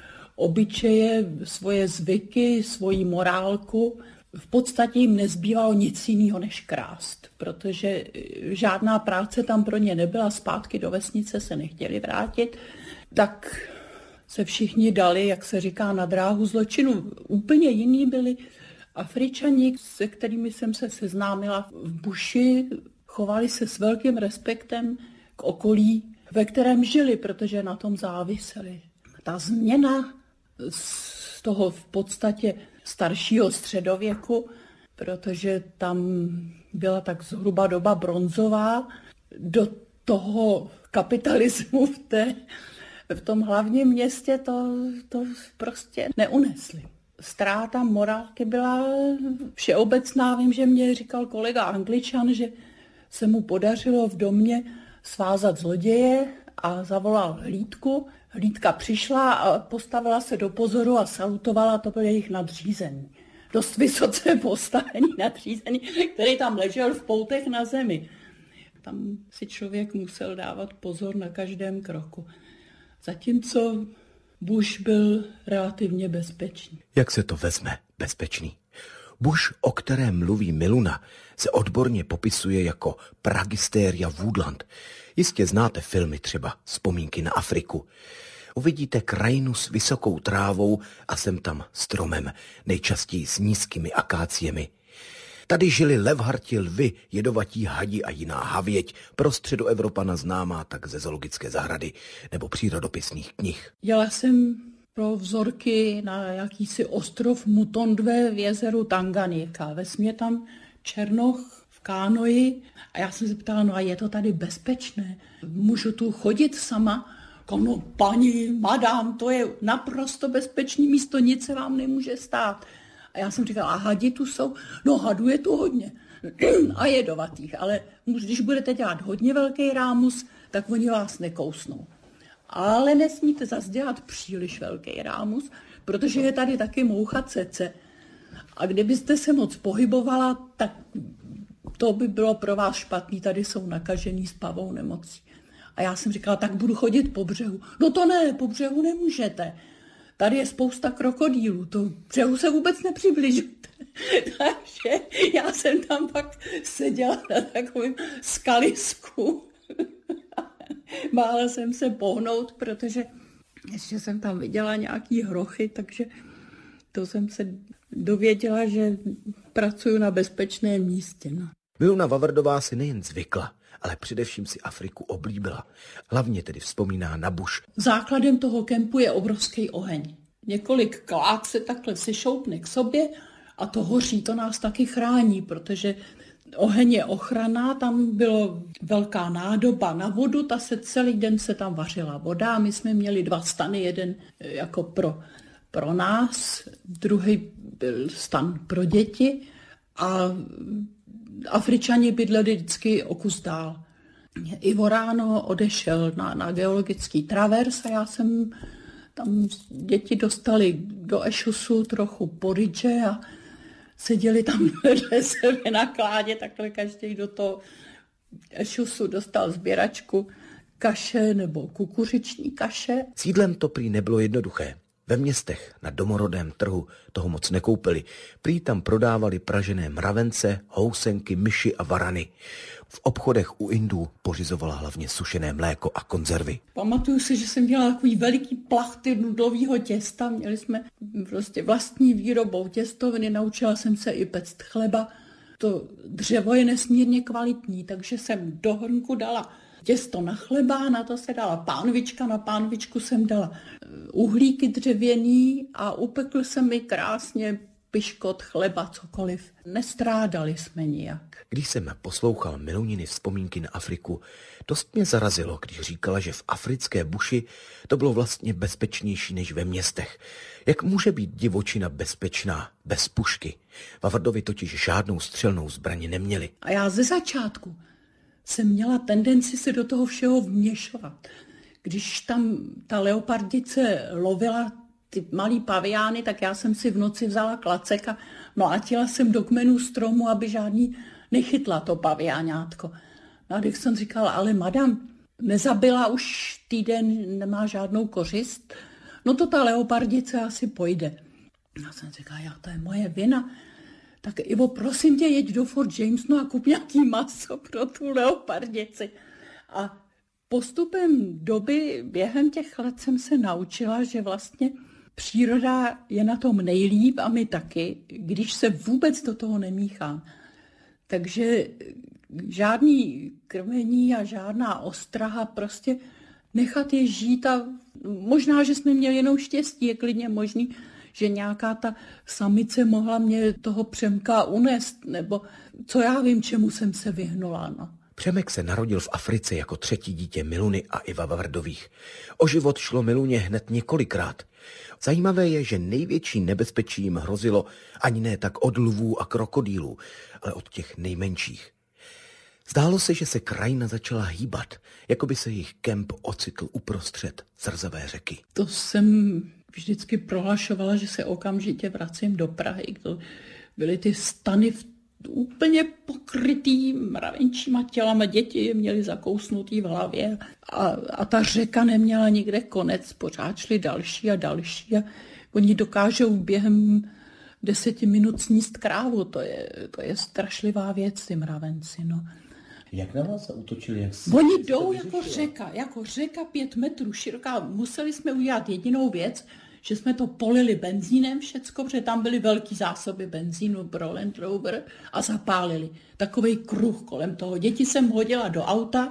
S12: obyčeje, svoje zvyky, svoji morálku. V podstatě jim nezbývalo nic jiného než krást, protože žádná práce tam pro ně nebyla, zpátky do vesnice se nechtěli vrátit, tak se všichni dali, jak se říká, na dráhu zločinu. Úplně jiní byli Afričani, se kterými jsem se seznámila v buši, chovali se s velkým respektem k okolí, ve kterém žili, protože na tom záviseli. Ta změna z toho v podstatě staršího středověku, protože tam byla tak zhruba doba bronzová, do toho kapitalismu v tom hlavním městě to prostě neunesli. Ztráta morálky byla všeobecná. Vím, že mě říkal kolega Angličan, že se mu podařilo v domě svázat zloděje a zavolal hlídku. Hlídka přišla a postavila se do pozoru a salutovala, to byl jejich nadřízený. Dost vysoce postavený nadřízený, který tam ležel v poutech na zemi. Tam si člověk musel dávat pozor na každém kroku. Zatímco Bush byl relativně bezpečný.
S11: Jak se to vezme, bezpečný? Bush, o kterém mluví Miluna, se odborně popisuje jako Pragisteria Woodland. Jistě znáte filmy třeba Vzpomínky na Afriku. Uvidíte krajinu s vysokou trávou a sem tam stromem, nejčastěji s nízkými akáciemi. Tady žili levharti, lvy, jedovatí hadi a jiná havěť, pro Středoevropana známá tak ze zoologické zahrady nebo přírodopisných knih.
S12: Jela jsem pro vzorky na jakýsi ostrov Mutondve v jezeru Tanganyika. Vesmě tam černoch v kánoji a já jsem se ptala, no a je to tady bezpečné? Můžu tu chodit sama? No paní, madám, to je naprosto bezpečné místo, nic se vám nemůže stát. A já jsem říkala, a hadi tu jsou? No hadů je tu hodně a jedovatých, ale když budete dělat hodně velký rámus, tak oni vás nekousnou. Ale nesmíte zase dělat příliš velký rámus, protože je tady taky moucha cece. A kdybyste se moc pohybovala, tak to by bylo pro vás špatný, tady jsou nakažený spavou nemocí. A já jsem říkala, tak budu chodit po břehu. No to ne, po břehu nemůžete. Tady je spousta krokodýlů, to břehu se vůbec nepřibližujte. Takže já jsem tam pak seděla na takovém skalisku. Bála jsem se pohnout, protože ještě jsem tam viděla nějaký hrochy, takže to jsem se dověděla, že pracuji na bezpečném místě. No.
S11: Miluna Vavrdová si nejen zvykla, ale především si Afriku oblíbila. Hlavně tedy vzpomíná na Bush.
S12: Základem toho kempu je obrovský oheň. Několik klád se takhle sešoupne k sobě a to hoří, to nás taky chrání, protože oheň je ochrana, tam bylo velká nádoba na vodu, ta se celý den se tam vařila voda. My jsme měli 2 stany, jeden jako pro nás, druhý byl stan pro děti a Afričani bydleli vždycky o kus dál. Ivo ráno odešel na geologický travers a já jsem tam děti dostali do ešusu trochu porridge a seděli tam vedle sebe na kládě, takhle každý do toho ešusu dostal sběračku kaše nebo kukuřiční kaše.
S11: S jídlem to prý nebylo jednoduché. Ve městech na domorodém trhu toho moc nekoupili. Prý tam prodávali pražené mravence, housenky, myši a varany. V obchodech u Indů pořizovala hlavně sušené mléko a konzervy.
S12: Pamatuju si, že jsem dělala takový veliký plachty nudlového těsta. Měli jsme prostě vlastní výrobou těstoviny, naučila jsem se i péct chleba. To dřevo je nesmírně kvalitní, takže jsem do hrnku dala těsto na chleba, na to se dala pánvička, na pánvičku jsem dala uhlíky dřevěný a upekl jsem mi krásně piškot, chleba, cokoliv. Nestrádali jsme nijak.
S11: Když jsem poslouchal Miluniny vzpomínky na Afriku, dost mě zarazilo, když říkala, že v africké buši to bylo vlastně bezpečnější než ve městech. Jak může být divočina bezpečná bez pušky? Vavrdovi totiž žádnou střelnou zbraň neměli.
S12: A já ze začátku jsem měla tendenci se do toho všeho vměšovat. Když tam ta leopardice lovila ty malý paviány, tak já jsem si v noci vzala klacek a mlátila jsem do kmenů stromu, aby žádný nechytla to paviánátko. No a když jsem říkala, ale madam, nezabila už týden, nemá žádnou kořist, no to ta leopardice asi pojde. Já jsem říkala, to je moje vina. Tak Ivo, prosím tě, jeď do Fort Jamesu a kup nějaký maso pro tu leopardici. A postupem doby, během těch let jsem se naučila, že vlastně příroda je na tom nejlíp a my taky, když se vůbec do toho nemíchá. Takže žádný krmení a žádná ostraha, prostě nechat je žít a možná, že jsme měli jenom štěstí, je klidně možný, že nějaká ta samice mohla mě toho Přemka unést, nebo co já vím, čemu jsem se vyhnula. No.
S11: Přemek se narodil v Africe jako třetí dítě Miluny a Iva Vavrdových. O život šlo Miluně hned několikrát. Zajímavé je, že největší nebezpečí jim hrozilo ani ne tak od lvů a krokodýlů, ale od těch nejmenších. Zdálo se, že se krajina začala hýbat, jako by se jejich kemp ocitl uprostřed zrzavé řeky.
S12: To jsem vždycky prohlašovala, že se okamžitě vracím do Prahy. To byly ty stany úplně pokrytý mravenčíma tělama, děti je měly zakousnutý v hlavě a ta řeka neměla nikde konec, pořád šli další a další a oni dokážou během 10 minut sníst krávu, to je strašlivá věc, ty mravenci, no.
S11: Jak na vás útočili?
S12: Oni jdou jako řeka 5 metrů široká. Museli jsme udělat jedinou věc, že jsme to polili benzínem všecko, protože tam byly velký zásoby benzínu pro Land Rover a zapálili. Takovej kruh kolem toho. Děti jsem hodila do auta,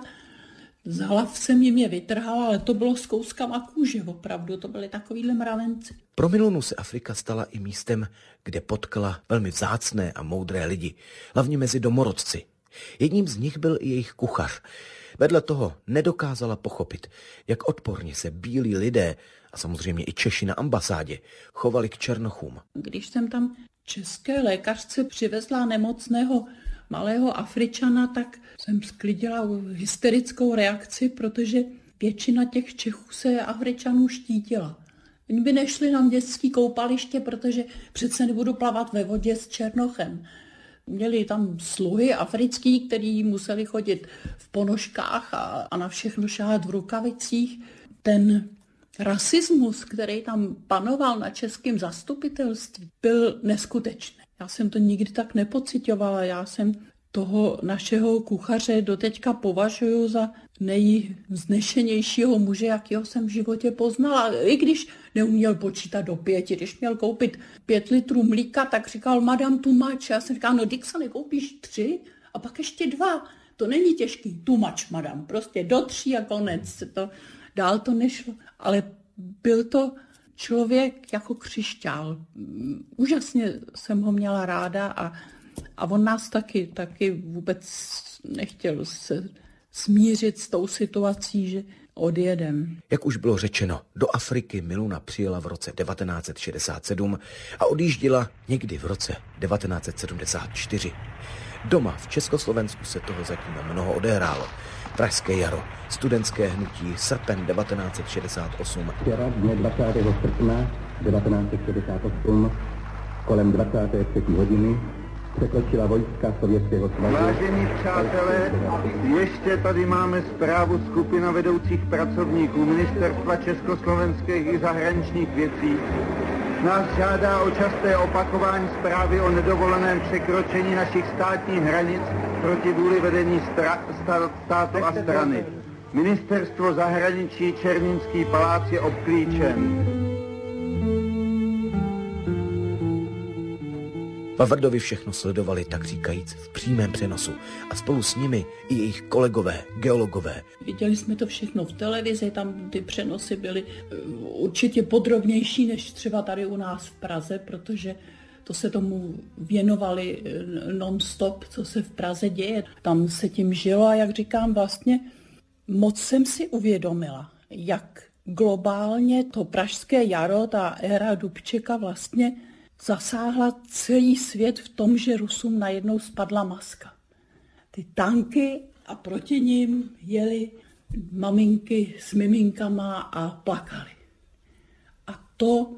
S12: z hlav jsem jim je vytrhala, ale to bylo s kouskama kůže opravdu, to byly takovýhle mravenci.
S11: Pro Milunu se Afrika stala i místem, kde potkala velmi vzácné a moudré lidi, hlavně mezi domorodci. Jedním z nich byl i jejich kuchař. Vedle toho nedokázala pochopit, jak odporně se bílí lidé a samozřejmě i Češi na ambasádě chovali k černochům.
S12: Když jsem tam české lékařce přivezla nemocného malého Afričana, tak jsem sklidila hysterickou reakci, protože většina těch Čechů se Afričanů štítila. Oni by nešli na dětské koupaliště, protože přece nebudu plavat ve vodě s černochem. Měli tam sluhy africký, který museli chodit v ponožkách a na všechno šáhat v rukavicích. Ten rasismus, který tam panoval na českém zastupitelství, byl neskutečný. Já jsem to nikdy tak nepocitovala. Já jsem toho našeho kuchaře doteďka považuji za nejvznešenějšího muže, jakýho jsem v životě poznala. I když neuměl počítat do 5, když měl koupit 5 litrů mlíka, tak říkal, madam, too much. Já jsem říkala, no Dixone, koupíš 3 a pak ještě 2. To není těžký, too much, madam. Prostě do 3 a konec. Dál to nešlo. Ale byl to člověk jako křišťál. Úžasně jsem ho měla ráda a on nás taky vůbec nechtěl se smířit s tou situací, že odjedem.
S11: Jak už bylo řečeno, do Afriky Miluna přijela v roce 1967 a odjížděla někdy v roce 1974. Doma v Československu se toho zatím mnoho odehrálo. Pražské jaro, studentské hnutí, srpen 1968.
S16: Včera dne 20. srpna 1968 kolem 23. hodiny překročila vojska Sovětského svazu.
S17: Vážení přátelé, ještě tady máme zprávu skupina vedoucích pracovníků Ministerstva československých i zahraničních věcí. Nás žádá o časté opakování zprávy o nedovoleném překročení našich státních hranic proti vůli vedení státu a strany. Ministerstvo zahraničí Černínský palác je obklíčen.
S11: Vavrdovi všechno sledovali, tak říkajíc, v přímém přenosu a spolu s nimi i jejich kolegové, geologové.
S12: Viděli jsme to všechno v televizi, tam ty přenosy byly určitě podrobnější než třeba tady u nás v Praze, protože to se tomu věnovali non-stop, co se v Praze děje. Tam se tím žilo a jak říkám, vlastně moc jsem si uvědomila, jak globálně to pražské jaro, ta éra Dubčeka vlastně zasáhla celý svět v tom, že Rusům najednou spadla maska. Ty tanky a proti nim jeli maminky s miminkama a plakali. A to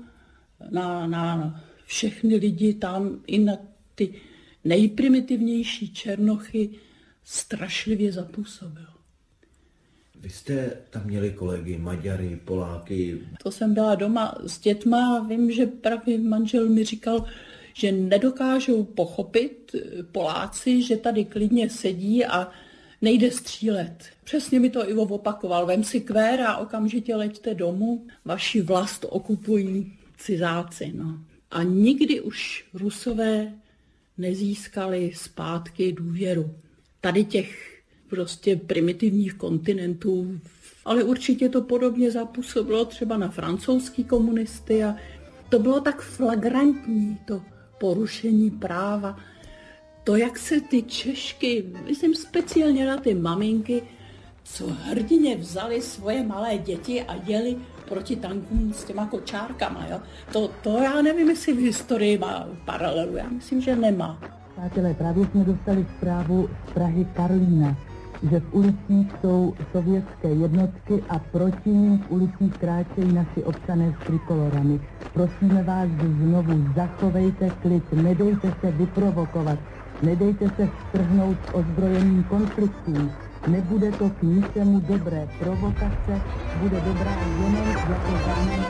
S12: na všechny lidi tam i na ty nejprimitivnější černochy strašlivě zapůsobilo.
S11: Vy jste tam měli kolegy, Maďary, Poláky.
S12: To jsem byla doma s dětma a vím, že právě manžel mi říkal, že nedokážou pochopit Poláci, že tady klidně sedí a nejde střílet. Přesně mi to Ivo opakoval. Vem si kvér a okamžitě leďte domů. Vaši vlast okupují cizáci. No. A nikdy už Rusové nezískali zpátky důvěru. Tady těch prostě primitivních kontinentů, ale určitě to podobně zapůsobilo třeba na francouzský komunisty a to bylo tak flagrantní, to porušení práva. To, jak se ty Češky, myslím speciálně na ty maminky, co hrdině vzali svoje malé děti a jeli proti tankům s těma kočárkama. Jo? To já nevím, jestli v historii má paralelu, já myslím, že nemá.
S18: Přátelé, právě jsme dostali zprávu z Prahy Karlína, že v ulicích jsou sovětské jednotky a proti nim v ulicích kráčejí naši občané s trikolorami. Prosíme vás znovu, zachovejte klid, nedejte se vyprovokovat, nedejte se vtrhnout ozbrojeným konfliktům. Nebude to k ničemu dobré. Provokace bude dobrá jenom jako záměr.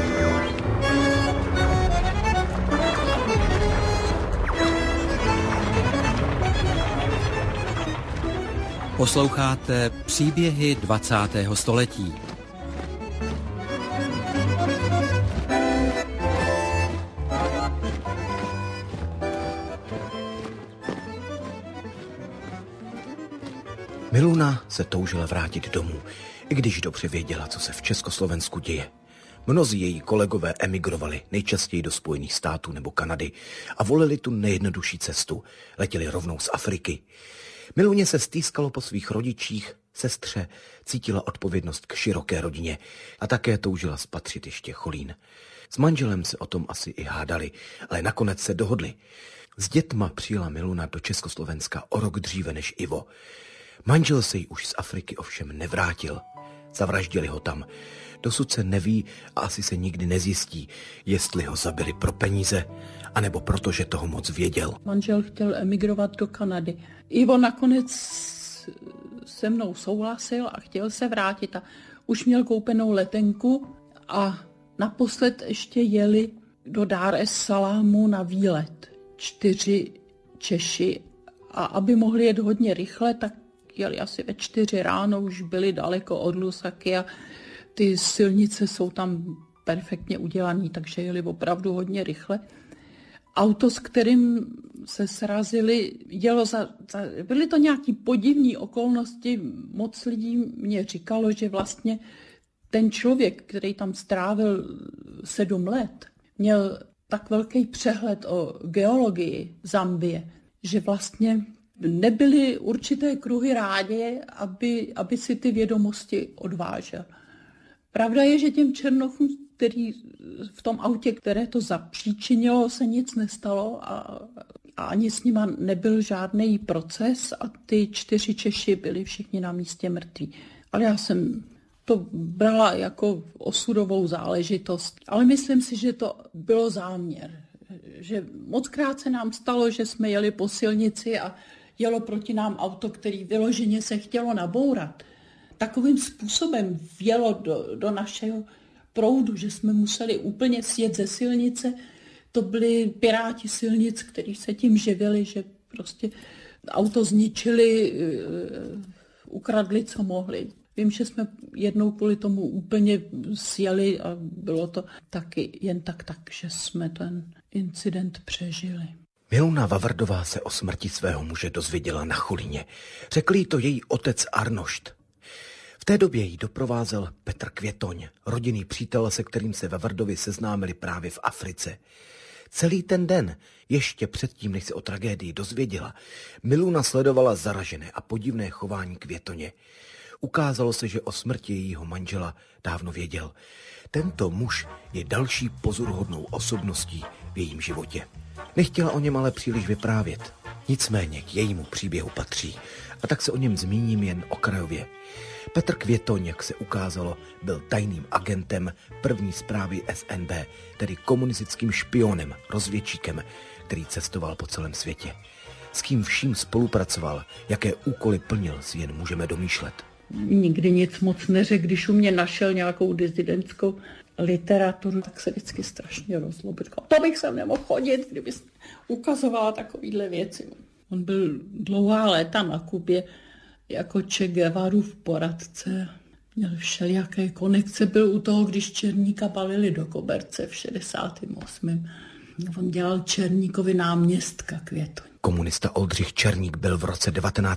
S10: Posloucháte příběhy 20. století.
S11: Miluna se toužila vrátit domů, i když dobře věděla, co se v Československu děje. Mnozí její kolegové emigrovali, nejčastěji do Spojených států nebo Kanady a volili tu nejjednodušší cestu. Letěli rovnou z Afriky. Miluně se stýskalo po svých rodičích, sestře, cítila odpovědnost k široké rodině a také toužila spatřit ještě Cholín. S manželem se o tom asi i hádali, ale nakonec se dohodli. S dětma přijela Miluna do Československa o rok dříve než Ivo. Manžel se jí už z Afriky ovšem nevrátil. Zavraždili ho tam. Dosud se neví a asi se nikdy nezjistí, jestli ho zabili pro peníze, anebo proto, že toho moc věděl.
S12: Manžel chtěl emigrovat do Kanady. Ivo nakonec se mnou souhlasil a chtěl se vrátit a už měl koupenou letenku a naposled ještě jeli do Dar es Salámu na výlet. 4 Češi a aby mohli jet hodně rychle, tak jeli asi ve 4 ráno, už byli daleko od Lusaky a ty silnice jsou tam perfektně udělané, takže jeli opravdu hodně rychle. Auto, s kterým se srazili, byly to nějaké podivné okolnosti, moc lidí mě říkalo, že vlastně ten člověk, který tam strávil 7 let, měl tak velký přehled o geologii Zambie, že vlastně nebyly určité kruhy rádi, aby si ty vědomosti odvážel. Pravda je, že těm černochům, který v tom autě, které to zapříčinilo, se nic nestalo a ani s nima nebyl žádný proces a ty 4 Češi byli všichni na místě mrtví. Ale já jsem to brala jako osudovou záležitost, ale myslím si, že to bylo záměr, že mockrát se nám stalo, že jsme jeli po silnici a jelo proti nám auto, který vyloženě se chtělo nabourat. Takovým způsobem vjelo do našeho proudu, že jsme museli úplně sjet ze silnice. To byli piráti silnic, kteří se tím živili, že prostě auto zničili, ukradli, co mohli. Vím, že jsme jednou kvůli tomu úplně sjeli a bylo to taky jen tak, že jsme ten incident přežili.
S11: Miluna Vavrdová se o smrti svého muže dozvěděla na Cholíně. Řekl jí to její otec Arnošt. V té době jí doprovázel Petr Květoň, rodinný přítel, se kterým se Vavrdovi seznámili právě v Africe. Celý ten den, ještě předtím, než se o tragédii dozvěděla, Miluna sledovala zaražené a podivné chování Květoně. Ukázalo se, že o smrti jejího manžela dávno věděl. Tento muž je další pozoruhodnou osobností v jejím životě. Nechtěla o něm ale příliš vyprávět. Nicméně k jejímu příběhu patří a tak se o něm zmíním jen okrajově. Petr Květoň, jak se ukázalo, byl tajným agentem první zprávy SNB, tedy komunistickým špionem, rozvědčíkem, který cestoval po celém světě. S kým vším spolupracoval, jaké úkoly plnil, si jen můžeme domýšlet.
S12: Nikdy nic moc neřekl, když u mě našel nějakou disidentskou literaturu, tak se vždycky strašně rozlobil. To bych sem nemohl chodit, kdyby ukazovala takovýhle věci. On byl dlouhá léta na Kubě jako Che Guevarův poradce. Měl všelijaké konekce. Byl u toho, když Černíka balili do koberce v 68. On dělal Černíkovi náměstka Květoň.
S11: Komunista Oldřich Černík byl v roce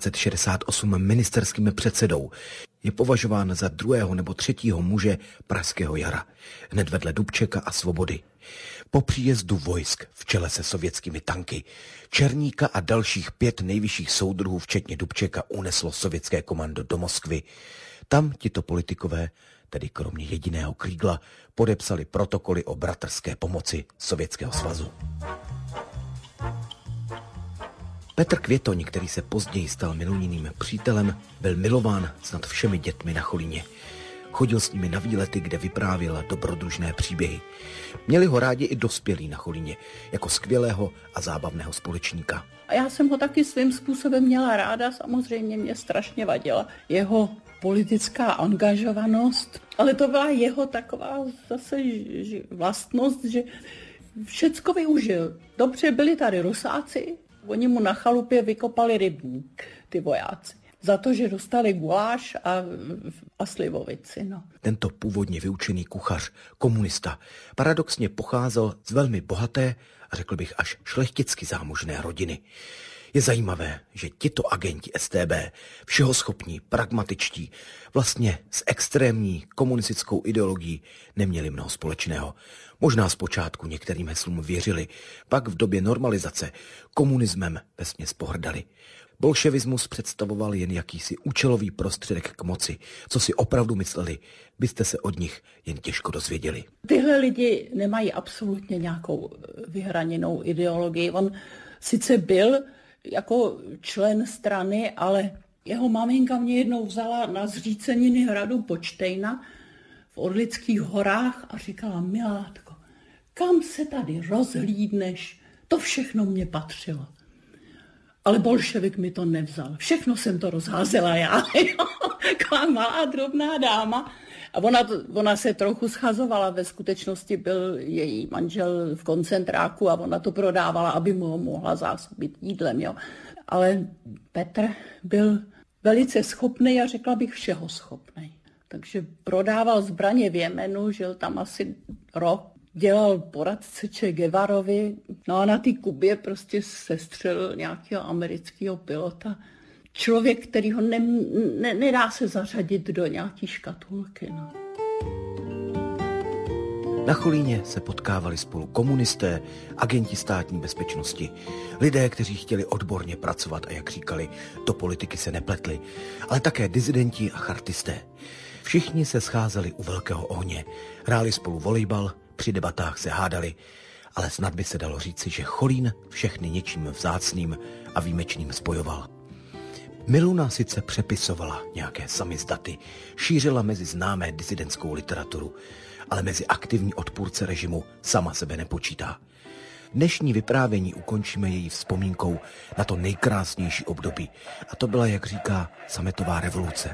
S11: 1968 ministerským předsedou. Je považován za druhého nebo třetího muže Pražského jara, hned vedle Dubčeka a Svobody. Po příjezdu vojsk v čele se sovětskými tanky Černíka a dalších 5 nejvyšších soudruhů, včetně Dubčeka, uneslo sovětské komando do Moskvy. Tam tito politikové, tedy kromě jediného Kriegla, podepsali protokoly o bratrské pomoci Sovětského svazu. Petr Květoň, který se později stal Miluniným přítelem, byl milován snad všemi dětmi na Cholíně. Chodil s nimi na výlety, kde vyprávěl dobrodružné příběhy. Měli ho rádi i dospělí na Cholíně, jako skvělého a zábavného společníka.
S12: A já jsem ho taky svým způsobem měla ráda, samozřejmě mě strašně vadila jeho politická angažovanost, ale to byla jeho taková zase vlastnost, že všecko využil. Dobře, byli tady Rusáci, oni mu na chalupě vykopali rybník, ty vojáci, za to, že dostali guláš a slivovici. No.
S11: Tento původně vyučený kuchař, komunista, paradoxně pocházel z velmi bohaté a řekl bych až šlechticky zámožné rodiny. Je zajímavé, že tito agenti StB, všehoschopní, pragmatičtí, vlastně s extrémní komunistickou ideologií neměli mnoho společného. Možná zpočátku některým heslům věřili, pak v době normalizace komunismem vesměs pohrdali. Bolševismus představoval jen jakýsi účelový prostředek k moci. Co si opravdu mysleli, byste se od nich jen těžko dozvěděli.
S12: Tyhle lidi nemají absolutně nějakou vyhraněnou ideologii. On sice byl jako člen strany, ale jeho maminka mě jednou vzala na zříceniny hradu Počtejna v Orlických horách a říkala: milátko, kam se tady rozhlídneš, to všechno mě patřilo. Ale bolševik mi to nevzal. Všechno jsem to rozházela já. Taková malá drobná dáma. A ona se trochu schazovala. Ve skutečnosti byl její manžel v koncentráku a ona to prodávala, aby mu ho mohla zásobit jídlem. Jo. Ale Petr byl velice schopný a řekla bych všeho schopný. Takže prodával zbraně v Jemenu, žil tam asi rok. Dělal poradce Che Guevarovi, no a na té Kubě prostě sestřelil nějakého amerického pilota. Člověk, který ho nedá se zařadit do nějaký škatulky. No.
S11: Na Cholíně se potkávali spolu komunisté, agenti státní bezpečnosti, lidé, kteří chtěli odborně pracovat a jak říkali, do politiky se nepletli, ale také disidenti a chartisté. Všichni se scházeli u velkého ohně, hráli spolu volejbal, při debatách se hádali, ale snad by se dalo říci, že Cholín všechny něčím vzácným a výjimečným spojoval. Miluna sice přepisovala nějaké samizdaty, šířila mezi známé disidentskou literaturu, ale mezi aktivní odpůrce režimu sama sebe nepočítá. Dnešní vyprávění ukončíme její vzpomínkou na to nejkrásnější období. A to byla, jak říká, sametová revoluce.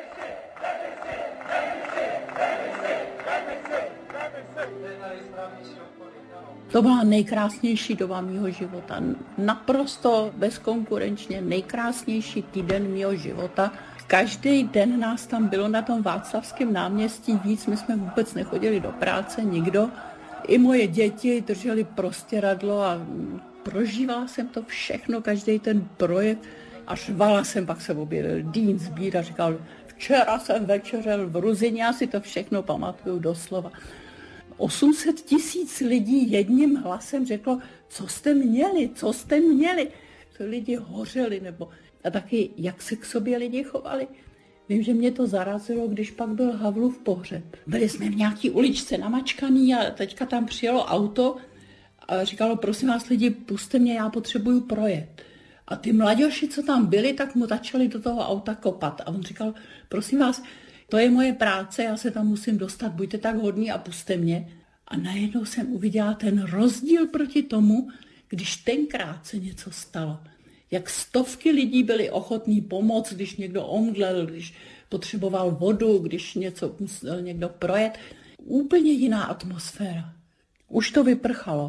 S12: To byla nejkrásnější doba mýho života. Naprosto bezkonkurenčně nejkrásnější týden mýho života. Každý den nás tam bylo na tom Václavském náměstí víc, my jsme vůbec nechodili do práce, nikdo. I moje děti drželi prostěradlo a prožívala jsem to všechno, každý ten projekt. A řvala jsem, pak se objevil Dean Sbír a říkal, včera jsem večeřel v Ruzině, já si to všechno pamatuju doslova. 800 000 lidí jedním hlasem řeklo, co jste měli. To lidi hořeli, nebo a taky, jak se k sobě lidi chovali. Vím, že mě to zarazilo, když pak byl Havlův pohřeb. Byli jsme v nějaký uličce namačkaný a teďka tam přijelo auto a říkalo, prosím vás lidi, pusťte mě, já potřebuju projet. A ty mladěši, co tam byli, tak mu začali do toho auta kopat. A on říkal, prosím vás, to je moje práce, já se tam musím dostat, buďte tak hodní a pusťte mě. A najednou jsem uviděla ten rozdíl proti tomu, když tenkrát se něco stalo. Jak stovky lidí byli ochotní pomoct, když někdo omdlel, když potřeboval vodu, když něco musel někdo projet. Úplně jiná atmosféra. Už to vyprchalo.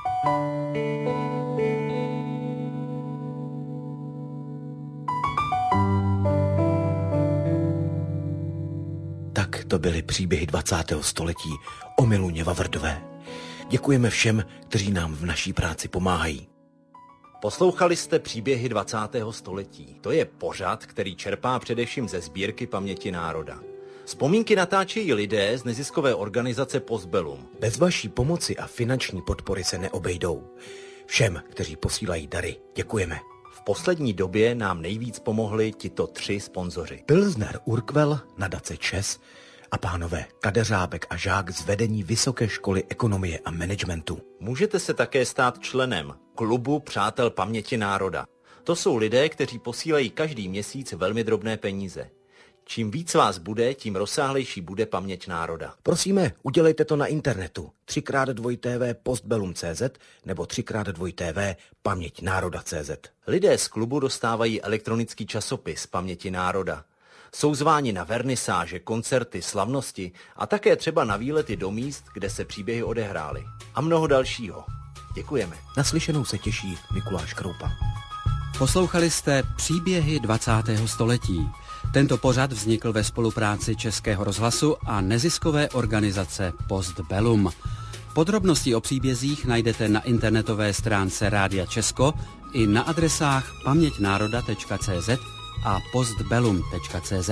S11: Tak to byly příběhy 20. století o Miluně Vavrdové. Děkujeme všem, kteří nám v naší práci pomáhají.
S19: Poslouchali jste Příběhy 20. století. To je pořad, který čerpá především ze sbírky Paměti národa. Vzpomínky natáčejí lidé z neziskové organizace Postbellum.
S11: Bez vaší pomoci a finanční podpory se neobejdou. Všem, kteří posílají dary, děkujeme.
S19: V poslední době nám nejvíc pomohli tito 3 sponzoři.
S11: Pilsner Urquell, nadace ČES a pánové Kadeřábek a Žák z vedení Vysoké školy ekonomie a managementu.
S19: Můžete se také stát členem Klubu Přátel paměti národa. To jsou lidé, kteří posílají každý měsíc velmi drobné peníze. Čím víc vás bude, tím rozsáhlejší bude paměť národa.
S11: Prosíme, udělejte to na internetu 3x2tv postbellum.cz nebo 3x2tv paměťnároda.cz.
S19: Lidé z klubu dostávají elektronický časopis Paměti národa. Jsou zváni na vernisáže, koncerty, slavnosti a také třeba na výlety do míst, kde se příběhy odehrály. A mnoho dalšího. Děkujeme.
S11: Naslyšenou se těší Mikuláš Kroupa.
S10: Poslouchali jste Příběhy 20. století. Tento pořad vznikl ve spolupráci Českého rozhlasu a neziskové organizace Postbellum. Podrobnosti o příbězích najdete na internetové stránce Rádia Česko i na adresách paměťnároda.cz a postbellum.cz.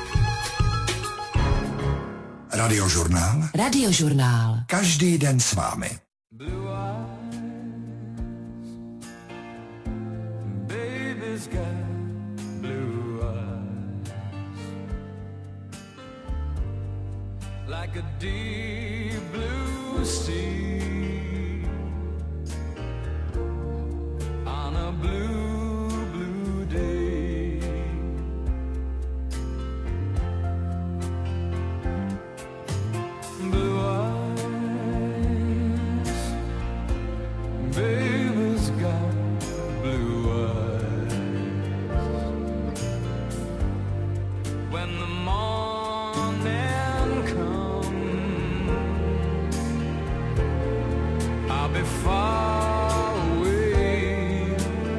S1: Radiožurnál.
S20: Radiožurnál.
S1: Každý den s vámi.
S13: Like a deep blue sea on a blue, blue day. Blue eyes, baby's got blue eyes. When the morning comes, I'll be far away,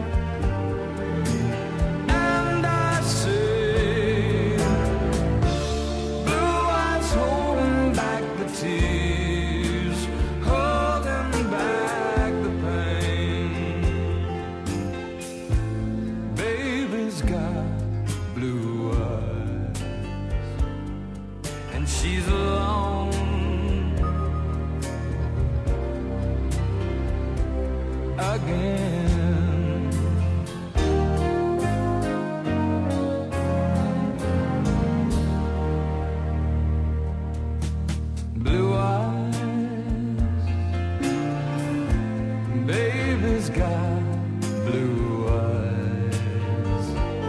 S13: and I say, blue eyes holding back the tears, holding back the pain. Baby's got blue eyes, and she's alone again. Blue eyes, baby's got blue eyes,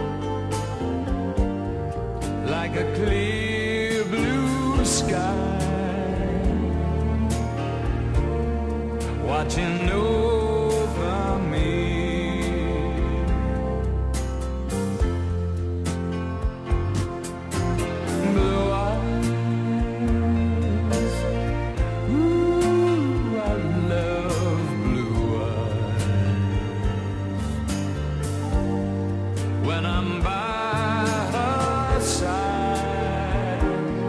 S13: like a clear blue sky, watching over
S20: when I'm by her side,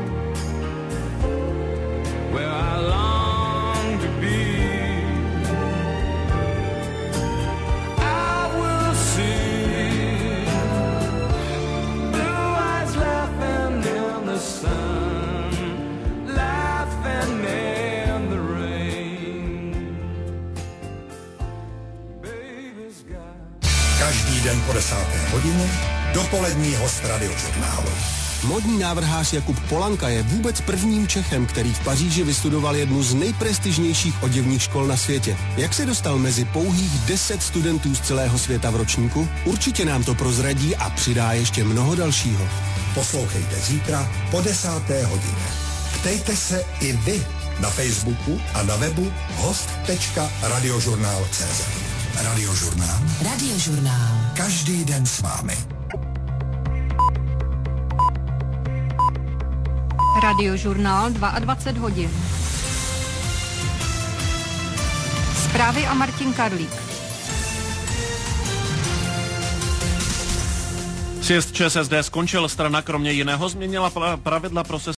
S20: where I long to be. I will see blue eyes laughing in the sun, laughing in the rain. Baby's got.
S1: Každý den po 10. hodině dopolední host Radiožurnálu.
S21: Modní návrhář Jakub Polanka je vůbec prvním Čechem, který v Paříži vystudoval jednu z nejprestižnějších oděvních škol na světě. Jak se dostal mezi pouhých 10 studentů z celého světa v ročníku? Určitě nám to prozradí a přidá ještě mnoho dalšího.
S1: Poslouchejte zítra po 10. hodině. Ptejte se i vy na Facebooku a na webu host.radiožurnál.cz. Radiožurnál.
S22: Radiožurnál.
S1: Každý den s vámi.
S23: Radiožurnál 22 hodin. Zprávy a Martin Karlík.
S15: Sjezd ČSSD skončil, strana kromě jiného změnila pravidla pro